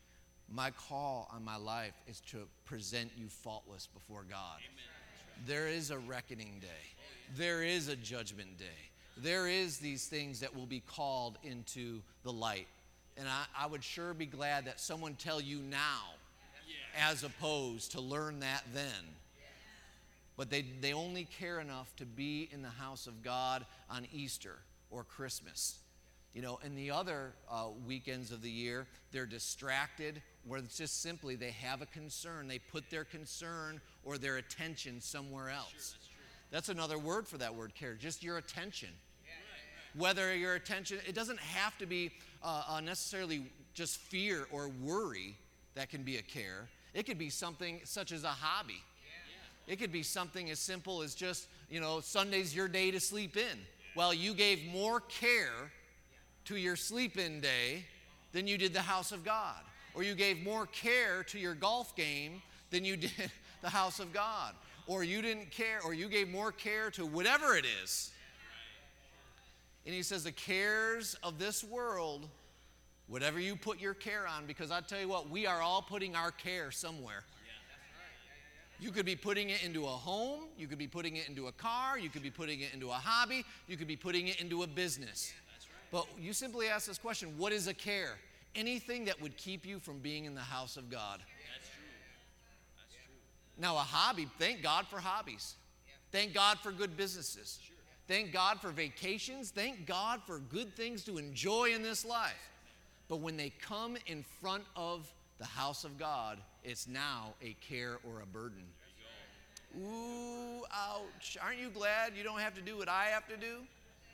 My call on my life is to present you faultless before God. There is a reckoning day. There is a judgment day. There is these things that will be called into the light. And I would sure be glad that someone tell you now as opposed to learn that then. But they only care enough to be in the house of God on Easter or Christmas. You know, and the other weekends of the year, they're distracted, where it's just simply they have a concern. They put their concern or their attention somewhere else. That's another word for that word, care, just your attention. Whether your attention, it doesn't have to be necessarily just fear or worry that can be a care. It could be something such as a hobby. It could be something as simple as just, you know, Sunday's your day to sleep in. Well, you gave more care to your sleep-in day than you did the house of God. Or you gave more care to your golf game than you did the house of God. Or you didn't care, or you gave more care to whatever it is. And he says the cares of this world, whatever you put your care on, because I tell you what, we are all putting our care somewhere. You could be putting it into a home, you could be putting it into a car, you could be putting it into a hobby, you could be putting it into a business. But you simply ask this question, what is a care? Anything that would keep you from being in the house of God. That's true. That's true. Now a hobby, thank God for hobbies. Thank God for good businesses. Thank God for vacations. Thank God for good things to enjoy in this life. But when they come in front of the house of God, it's now a care or a burden. Ooh, ouch. Aren't you glad you don't have to do what I have to do?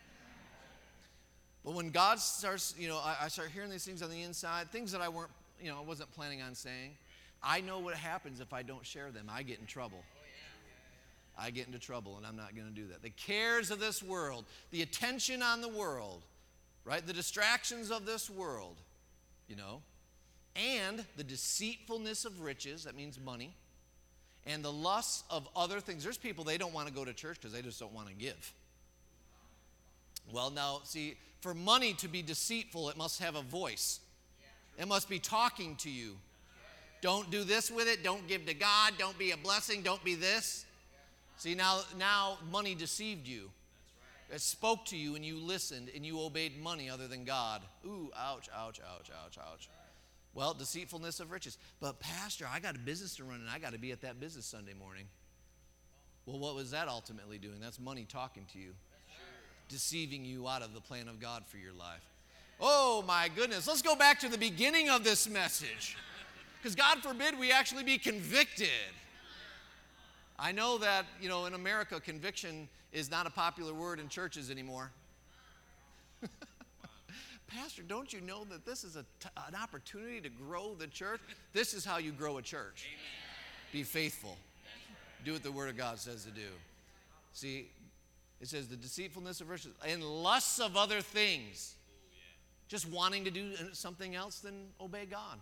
But when God starts, you know, I start hearing these things on the inside, things that I wasn't planning on saying. I know what happens if I don't share them. I get in trouble. I get into trouble, and I'm not going to do that. The cares of this world, the attention on the world, right? The distractions of this world, you know, and the deceitfulness of riches, that means money, and the lusts of other things. There's people, they don't want to go to church because they just don't want to give. Well, now, see, for money to be deceitful, it must have a voice. It must be talking to you. Don't do this with it. Don't give to God. Don't be a blessing. Don't be this. See, now money deceived you. It spoke to you and you listened and you obeyed money other than God. Ooh, ouch, ouch, ouch, ouch, ouch. Well, deceitfulness of riches. But Pastor, I got a business to run and I got to be at that business Sunday morning. Well, what was that ultimately doing? That's money talking to you. Deceiving you out of the plan of God for your life. Oh my goodness. Let's go back to the beginning of this message. Because God forbid we actually be convicted. I know that, you know, in America, conviction is not a popular word in churches anymore. Pastor, don't you know that this is an opportunity to grow the church? This is how you grow a church. Be faithful. Do what the Word of God says to do. See, it says the deceitfulness of riches and lusts of other things. Just wanting to do something else than obey God.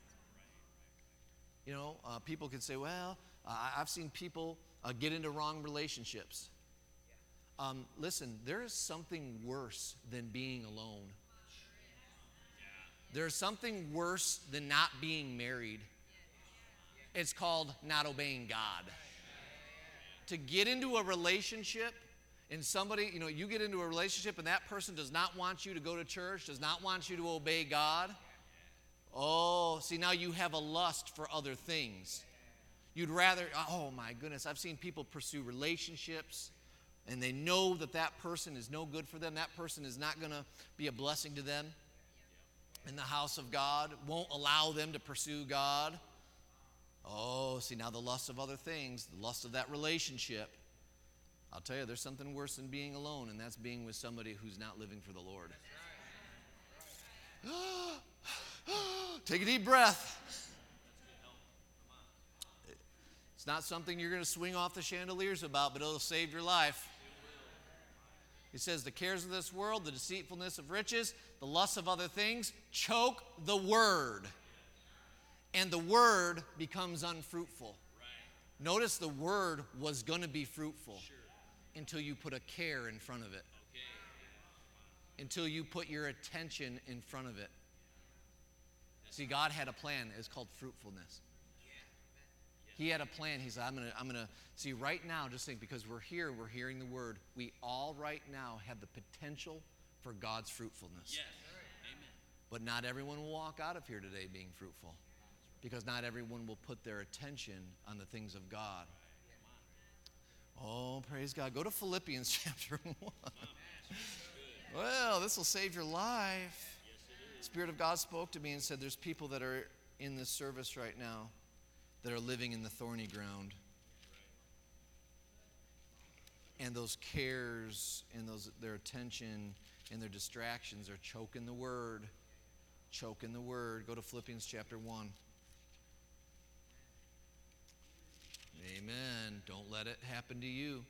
You know, people could say, well, I've seen people get into wrong relationships. Listen, there is something worse than being alone. There's something worse than not being married. It's called not obeying God. To get into a relationship and somebody, you know, you get into a relationship and that person does not want you to go to church, does not want you to obey God. Oh, see, now you have a lust for other things. You'd rather, oh my goodness, I've seen people pursue relationships and they know that that person is no good for them. That person is not going to be a blessing to them in the house of God, won't allow them to pursue God. Oh, see, now the lust of other things, the lust of that relationship. I'll tell you, there's something worse than being alone, and that's being with somebody who's not living for the Lord. Take a deep breath. It's not something you're going to swing off the chandeliers about, but it'll save your life. He says, the cares of this world, the deceitfulness of riches, the lust of other things, choke the word. And the word becomes unfruitful. Notice the word was going to be fruitful until you put a care in front of it. Until you put your attention in front of it. See, God had a plan. It's called fruitfulness. He had a plan. He said, I'm gonna see right now, just think, because we're here, we're hearing the word. We all right now have the potential for God's fruitfulness. Yes. Amen. But not everyone will walk out of here today being fruitful. Because not everyone will put their attention on the things of God. Oh, praise God. Go to Philippians chapter 1. Well, this will save your life. The Spirit of God spoke to me and said there's people that are in this service right now that are living in the thorny ground. And those cares and their attention and their distractions are choking the word. Choking the word. Go to Philippians chapter 1. Amen. Don't let it happen to you.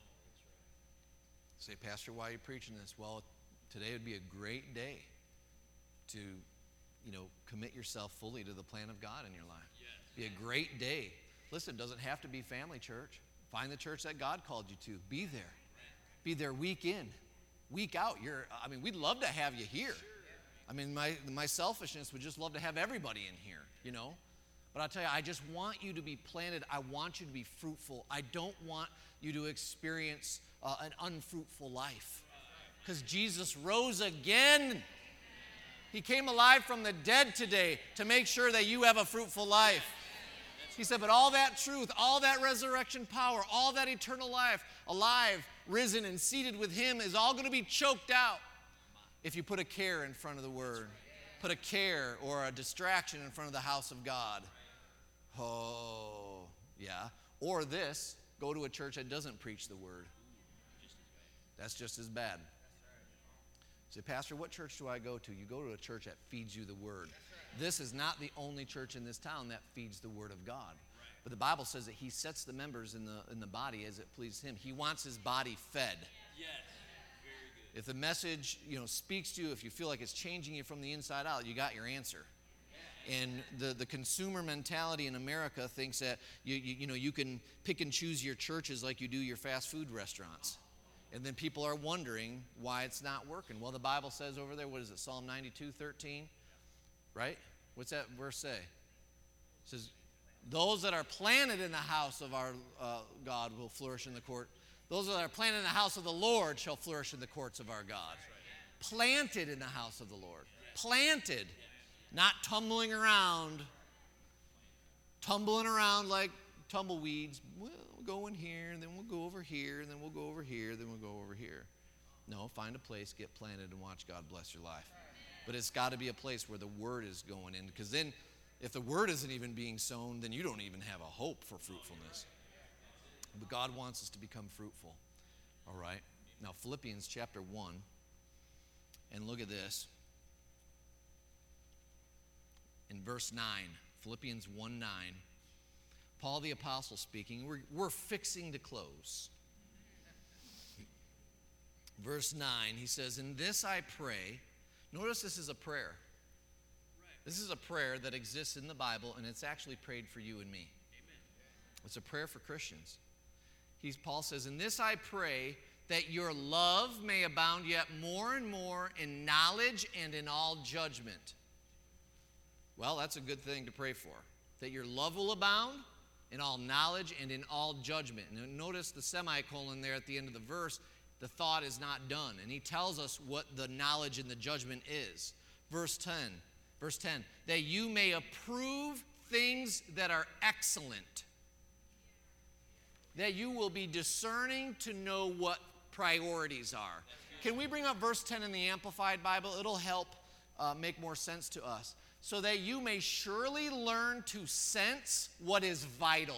Say, Pastor, why are you preaching this? Well, today would be a great day to, commit yourself fully to the plan of God in your life. Be a great day. Listen, it doesn't have to be family church. Find the church that God called you to. Be there. Be there week in, week out. We'd love to have you here. My selfishness would just love to have everybody in here, But I'll tell you, I just want you to be planted. I want you to be fruitful. I don't want you to experience an unfruitful life. Because Jesus rose again. He came alive from the dead today to make sure that you have a fruitful life. He said, but all that truth, all that resurrection power, all that eternal life, alive, risen, and seated with Him is all going to be choked out if you put a care in front of the Word. Put a care or a distraction in front of the house of God. Oh, yeah. Or this, go to a church that doesn't preach the Word. That's just as bad. Say, Pastor, what church do I go to? You go to a church that feeds you the Word. This is not the only church in this town that feeds the Word of God. But the Bible says that He sets the members in the body as it pleases Him. He wants His body fed. Yes. Very good. If the message, speaks to you, if you feel like it's changing you from the inside out, you got your answer. And the consumer mentality in America thinks that you can pick and choose your churches like you do your fast food restaurants. And then people are wondering why it's not working. Well, the Bible says over there, what is it, Psalm 92:13? Right? What's that verse say? It says, those that are planted in the house of our God will flourish in the court. Those that are planted in the house of the Lord shall flourish in the courts of our God. Planted in the house of the Lord. Planted. Not tumbling around like tumbleweeds. We'll go in here, and then we'll go over here, and then we'll go over here, then we'll go over here. No, find a place, get planted, and watch God bless your life. But it's got to be a place where the Word is going in, because then if the Word isn't even being sown, then you don't even have a hope for fruitfulness. But God wants us to become fruitful. All right? Now, Philippians chapter 1, and look at this. In verse 9, Philippians 1:9, Paul the Apostle speaking. We're fixing to close. Verse 9, he says, in this I pray. Notice this is a prayer. This is a prayer that exists in the Bible, and it's actually prayed for you and me. It's a prayer for Christians. Paul says, in this I pray that your love may abound yet more and more in knowledge and in all judgment. Well, that's a good thing to pray for. That your love will abound in all knowledge and in all judgment. And notice the semicolon there at the end of the verse. The thought is not done. And he tells us what the knowledge and the judgment is. Verse 10, that you may approve things that are excellent. That you will be discerning to know what priorities are. Can we bring up verse 10 in the Amplified Bible? It'll help make more sense to us. So that you may surely learn to sense what is vital.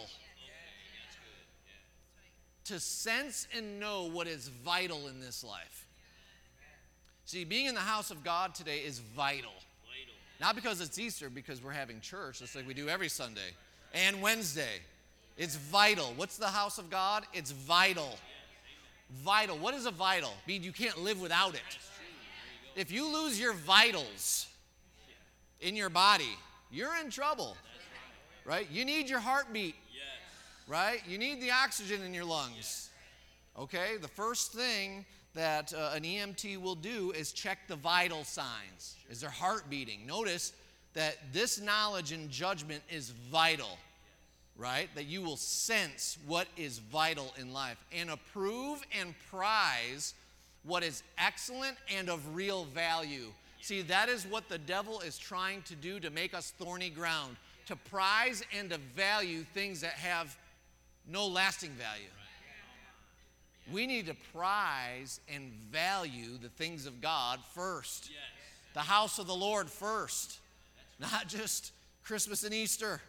To sense and know what is vital in this life. See, being in the house of God today is vital. Not because it's Easter, because we're having church, just like we do every Sunday and Wednesday. It's vital. What's the house of God? It's vital. Vital. What is a vital? I mean, you can't live without it. If you lose your vitals in your body, you're in trouble, right? You need your heartbeat, right? You need the oxygen in your lungs, okay? The first thing that an EMT will do is check the vital signs. Is their heart beating? Notice that this knowledge and judgment is vital, right? That you will sense what is vital in life and approve and prize what is excellent and of real value. See, that is what the devil is trying to do, to make us thorny ground, to prize and to value things that have no lasting value. We need to prize and value the things of God first. The house of the Lord first, not just Christmas and Easter.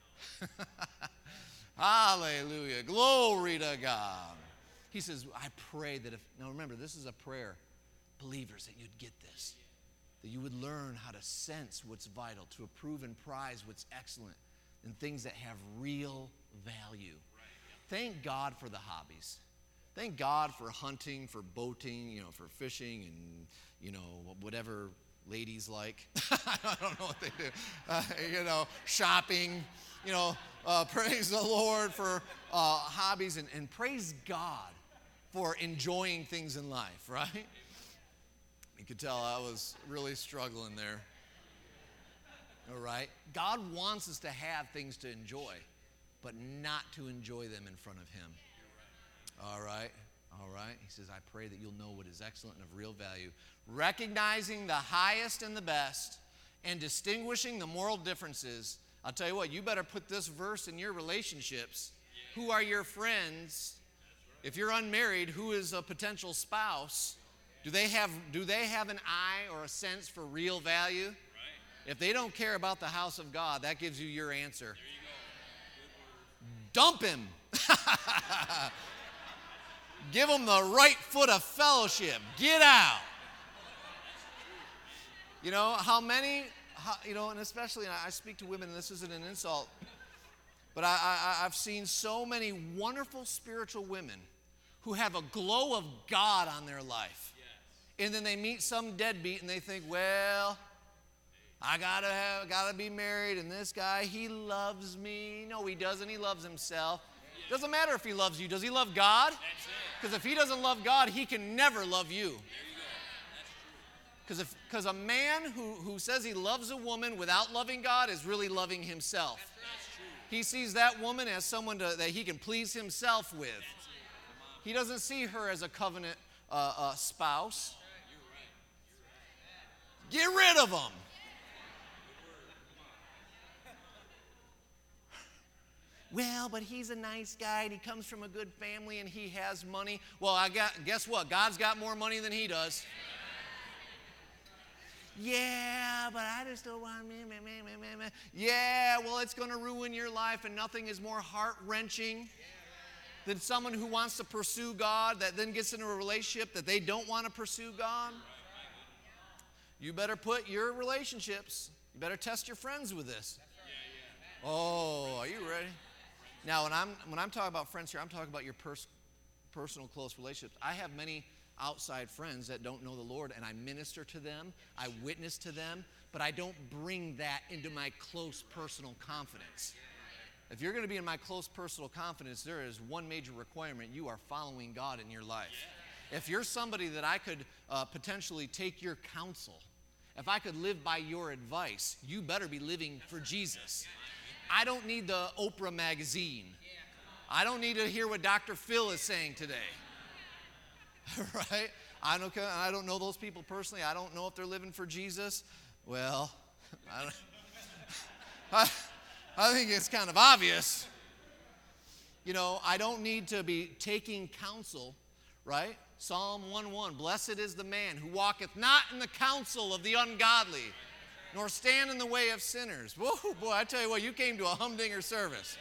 Hallelujah. Glory to God. He says, I pray that now remember, this is a prayer, believers, that you'd get this, that you would learn how to sense what's vital, to approve and prize what's excellent, and things that have real value. Thank God for the hobbies. Thank God for hunting, for boating, for fishing, and, whatever ladies like. I don't know what they do. Shopping, praise the Lord for hobbies, and praise God for enjoying things in life, right? You could tell I was really struggling there. All right? God wants us to have things to enjoy, but not to enjoy them in front of Him. All right? All right? He says, I pray that you'll know what is excellent and of real value, recognizing the highest and the best, and distinguishing the moral differences. I'll tell you what, you better put this verse in your relationships. Who are your friends? If you're unmarried, who is a potential spouse? Do they have an eye or a sense for real value? If they don't care about the house of God, that gives you your answer. Dump him. Give him the right foot of fellowship. Get out. And especially, and I speak to women, and this isn't an insult, but I've seen so many wonderful spiritual women who have a glow of God on their life. And then they meet some deadbeat and they think, well, I gotta be married, and this guy, he loves me. No, he doesn't. He loves himself. Doesn't matter if he loves you. Does he love God? Because if he doesn't love God, he can never love you. Because a man who says he loves a woman without loving God is really loving himself. He sees that woman as someone that he can please himself with. He doesn't see her as a covenant spouse. Get rid of them. Well, but he's a nice guy, and he comes from a good family, and he has money. Well, guess what? God's got more money than he does. Yeah, but I just don't want me. Yeah, well, it's going to ruin your life, and nothing is more heart-wrenching than someone who wants to pursue God that then gets into a relationship that they don't want to pursue God. You better put your relationships, you better test your friends with this. Oh, are you ready? Now, when I'm talking about friends here, I'm talking about your personal close relationships. I have many outside friends that don't know the Lord, and I minister to them, I witness to them, but I don't bring that into my close personal confidence. If you're going to be in my close personal confidence, there is one major requirement. You are following God in your life. If you're somebody that I could potentially take your counsel, if I could live by your advice, you better be living for Jesus. I don't need the Oprah magazine. I don't need to hear what Dr. Phil is saying today. Right? I don't know those people personally. I don't know if they're living for Jesus. Well, I think it's kind of obvious. I don't need to be taking counsel, right? Psalm 1:1, blessed is the man who walketh not in the counsel of the ungodly, nor stand in the way of sinners. Whoa, boy, I tell you what, you came to a humdinger service.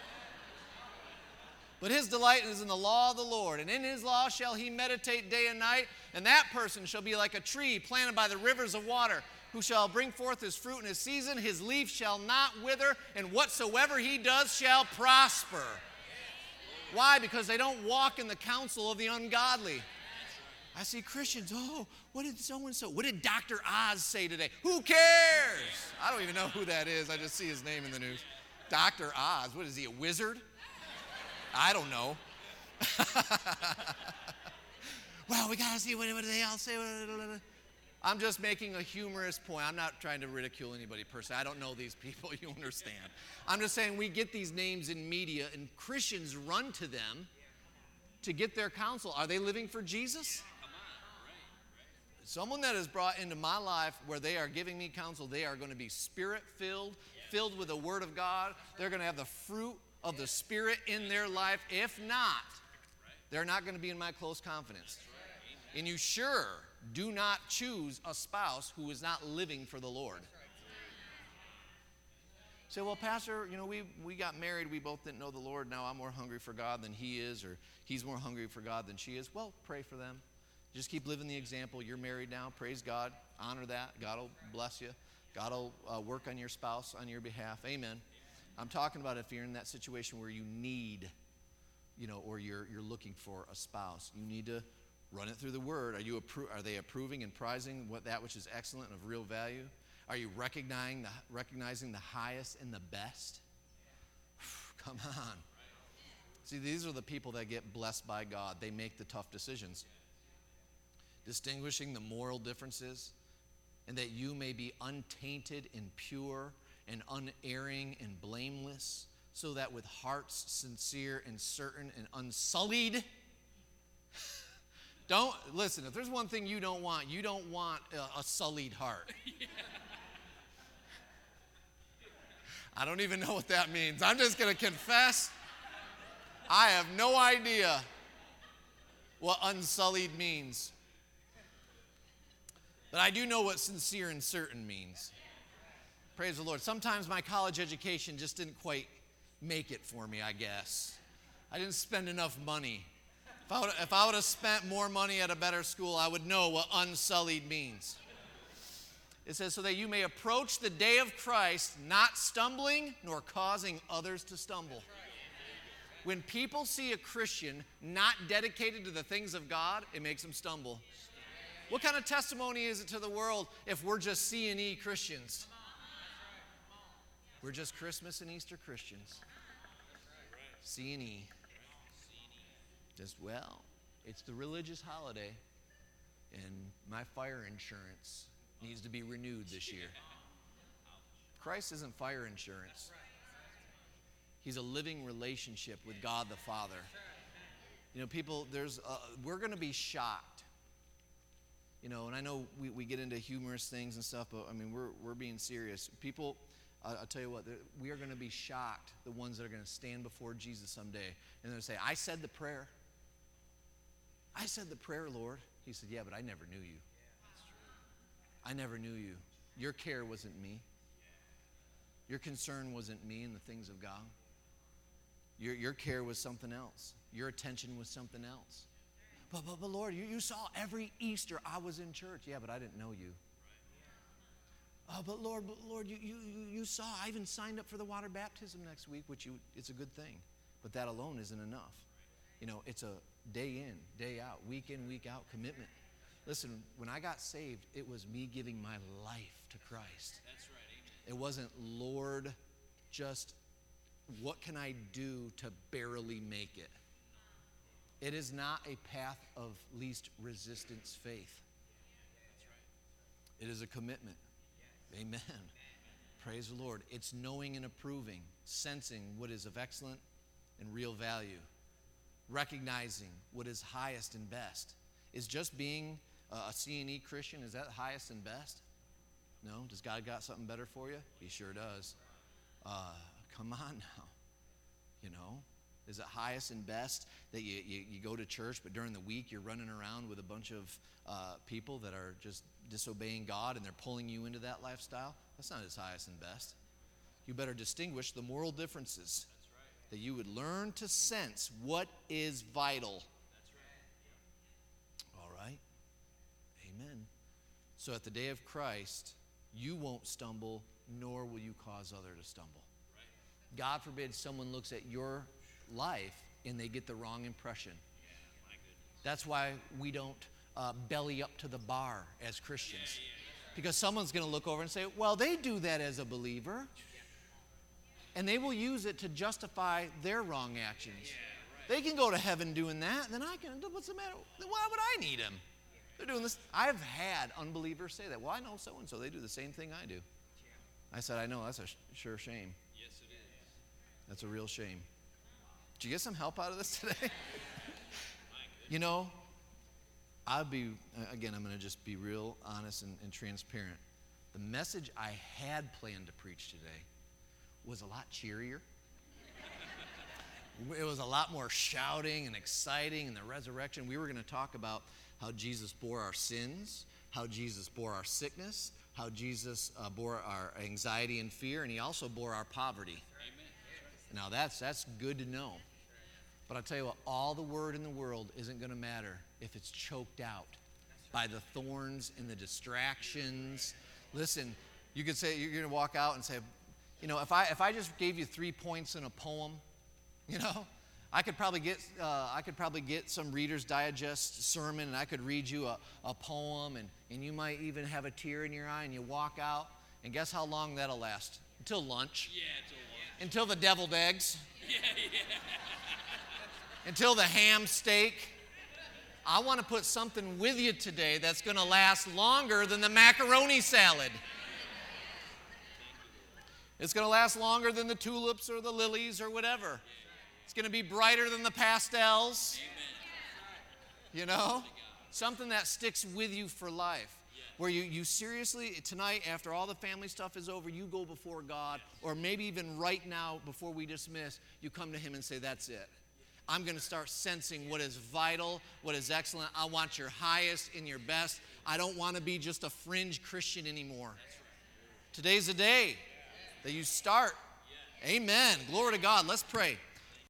But his delight is in the law of the Lord, and in his law shall he meditate day and night, and that person shall be like a tree planted by the rivers of water, who shall bring forth his fruit in his season, his leaf shall not wither, and whatsoever he does shall prosper. Why? Because they don't walk in the counsel of the ungodly. I see Christians, what did so-and-so, what did Dr. Oz say today? Who cares? I don't even know who that is. I just see his name in the news. Dr. Oz, what is he, a wizard? I don't know. Well, we got to see what they all say. I'm just making a humorous point. I'm not trying to ridicule anybody personally. I don't know these people, you understand. I'm just saying we get these names in media, and Christians run to them to get their counsel. Are they living for Jesus? Someone that is brought into my life where they are giving me counsel, they are going to be Spirit-filled, filled with the Word of God. They're going to have the fruit of the Spirit in their life. If not, they're not going to be in my close confidence. And you sure do not choose a spouse who is not living for the Lord. Say, well, Pastor, we got married. We both didn't know the Lord. Now I'm more hungry for God than he is, or he's more hungry for God than she is. Well, pray for them. Just keep living the example. You're married now. Praise God. Honor that. God will bless you. God will work on your spouse on your behalf. Amen. I'm talking about if you're in that situation where you need, or you're looking for a spouse. You need to run it through the Word. Are they approving and prizing that which is excellent and of real value? Are you recognizing the highest and the best? Come on. See, these are the people that get blessed by God. They make the tough decisions. Distinguishing the moral differences, and that you may be untainted and pure and unerring and blameless, so that with hearts sincere and certain and unsullied. Listen, if there's one thing you don't want a sullied heart. I don't even know what that means. I'm just going to confess, I have no idea what unsullied means. But I do know what sincere and certain means. Praise the Lord. Sometimes my college education just didn't quite make it for me, I guess. I didn't spend enough money. If I would have spent more money at a better school, I would know what unsullied means. It says, so that you may approach the day of Christ, not stumbling nor causing others to stumble. When people see a Christian not dedicated to the things of God, it makes them stumble. What kind of testimony is it to the world if we're just C&E Christians? We're just Christmas and Easter Christians. C&E. It's the religious holiday, and my fire insurance needs to be renewed this year. Christ isn't fire insurance. He's a living relationship with God the Father. People, we're going to be shocked. And I know we get into humorous things and stuff, but we're being serious. People, I'll tell you what, we are going to be shocked, the ones that are going to stand before Jesus someday, and they're going to say, I said the prayer. I said the prayer, Lord. He said, yeah, but I never knew you. I never knew you. Your care wasn't me. Your concern wasn't me and the things of God. Your care was something else. Your attention was something else. But Lord, you saw every Easter I was in church. Yeah, but I didn't know you. Oh, but Lord, you saw. I even signed up for the water baptism next week, it's a good thing. But that alone isn't enough. It's a day in, day out, week in, week out commitment. Listen, when I got saved, it was me giving my life to Christ. That's right. Amen. It wasn't, Lord, just what can I do to barely make it? It is not a path of least resistance faith. It is a commitment. Amen. Praise the Lord. It's knowing and approving, sensing what is of excellent and real value, recognizing what is highest and best. Is just being a C&E Christian, is that highest and best? No? Does God got something better for you? He sure does. Come on now. Is it highest and best that you go to church, but during the week you're running around with a bunch of people that are just disobeying God and they're pulling you into that lifestyle? That's not his highest and best. You better distinguish the moral differences. That's right. That you would learn to sense what is vital. That's right. All right. Amen. So at the day of Christ, you won't stumble, nor will you cause others to stumble. Right. God forbid someone looks at your life and they get the wrong impression. Yeah, my goodness. That's why we don't belly up to the bar as Christians. Because someone's going to look over and say, well, they do that as a believer. And they will use it to justify their wrong actions. They can go to heaven doing that. Then I can. What's the matter? Then why would I need him? They're doing this. I've had unbelievers say that. Well, I know so-and-so. They do the same thing I do. I said, I know. That's a sure shame. Yes, it is. That's a real shame. Did you get some help out of this today? You know, I'm going to just be real honest and transparent. The message I had planned to preach today was a lot cheerier. It was a lot more shouting and exciting and the resurrection. We were going to talk about how Jesus bore our sins, how Jesus bore our sickness, how Jesus bore our anxiety and fear, and he also bore our poverty. Amen. Now that's good to know. But I'll tell you what, all the word in the world isn't going to matter if it's choked out by the thorns and the distractions. Listen, you could say, you're going to walk out and say, you know, if I just gave you 3 points in a poem, you know, I could probably get some Reader's Digest sermon, and I could read you a poem, and you might even have a tear in your eye, and you walk out, and guess how long that'll last? Until lunch. Yeah, until lunch. Until the deviled eggs. Yeah. Until the ham steak. I want to put something with you today that's going to last longer than the macaroni salad. It's going to last longer than the tulips or the lilies or whatever. It's going to be brighter than the pastels. You know? Something that sticks with you for life. Where you seriously, tonight, after all the family stuff is over, you go before God, or maybe even right now before we dismiss, you come to him and say, that's it. I'm going to start sensing what is vital, what is excellent. I want your highest and your best. I don't want to be just a fringe Christian anymore. Today's the day that you start. Amen. Glory to God. Let's pray.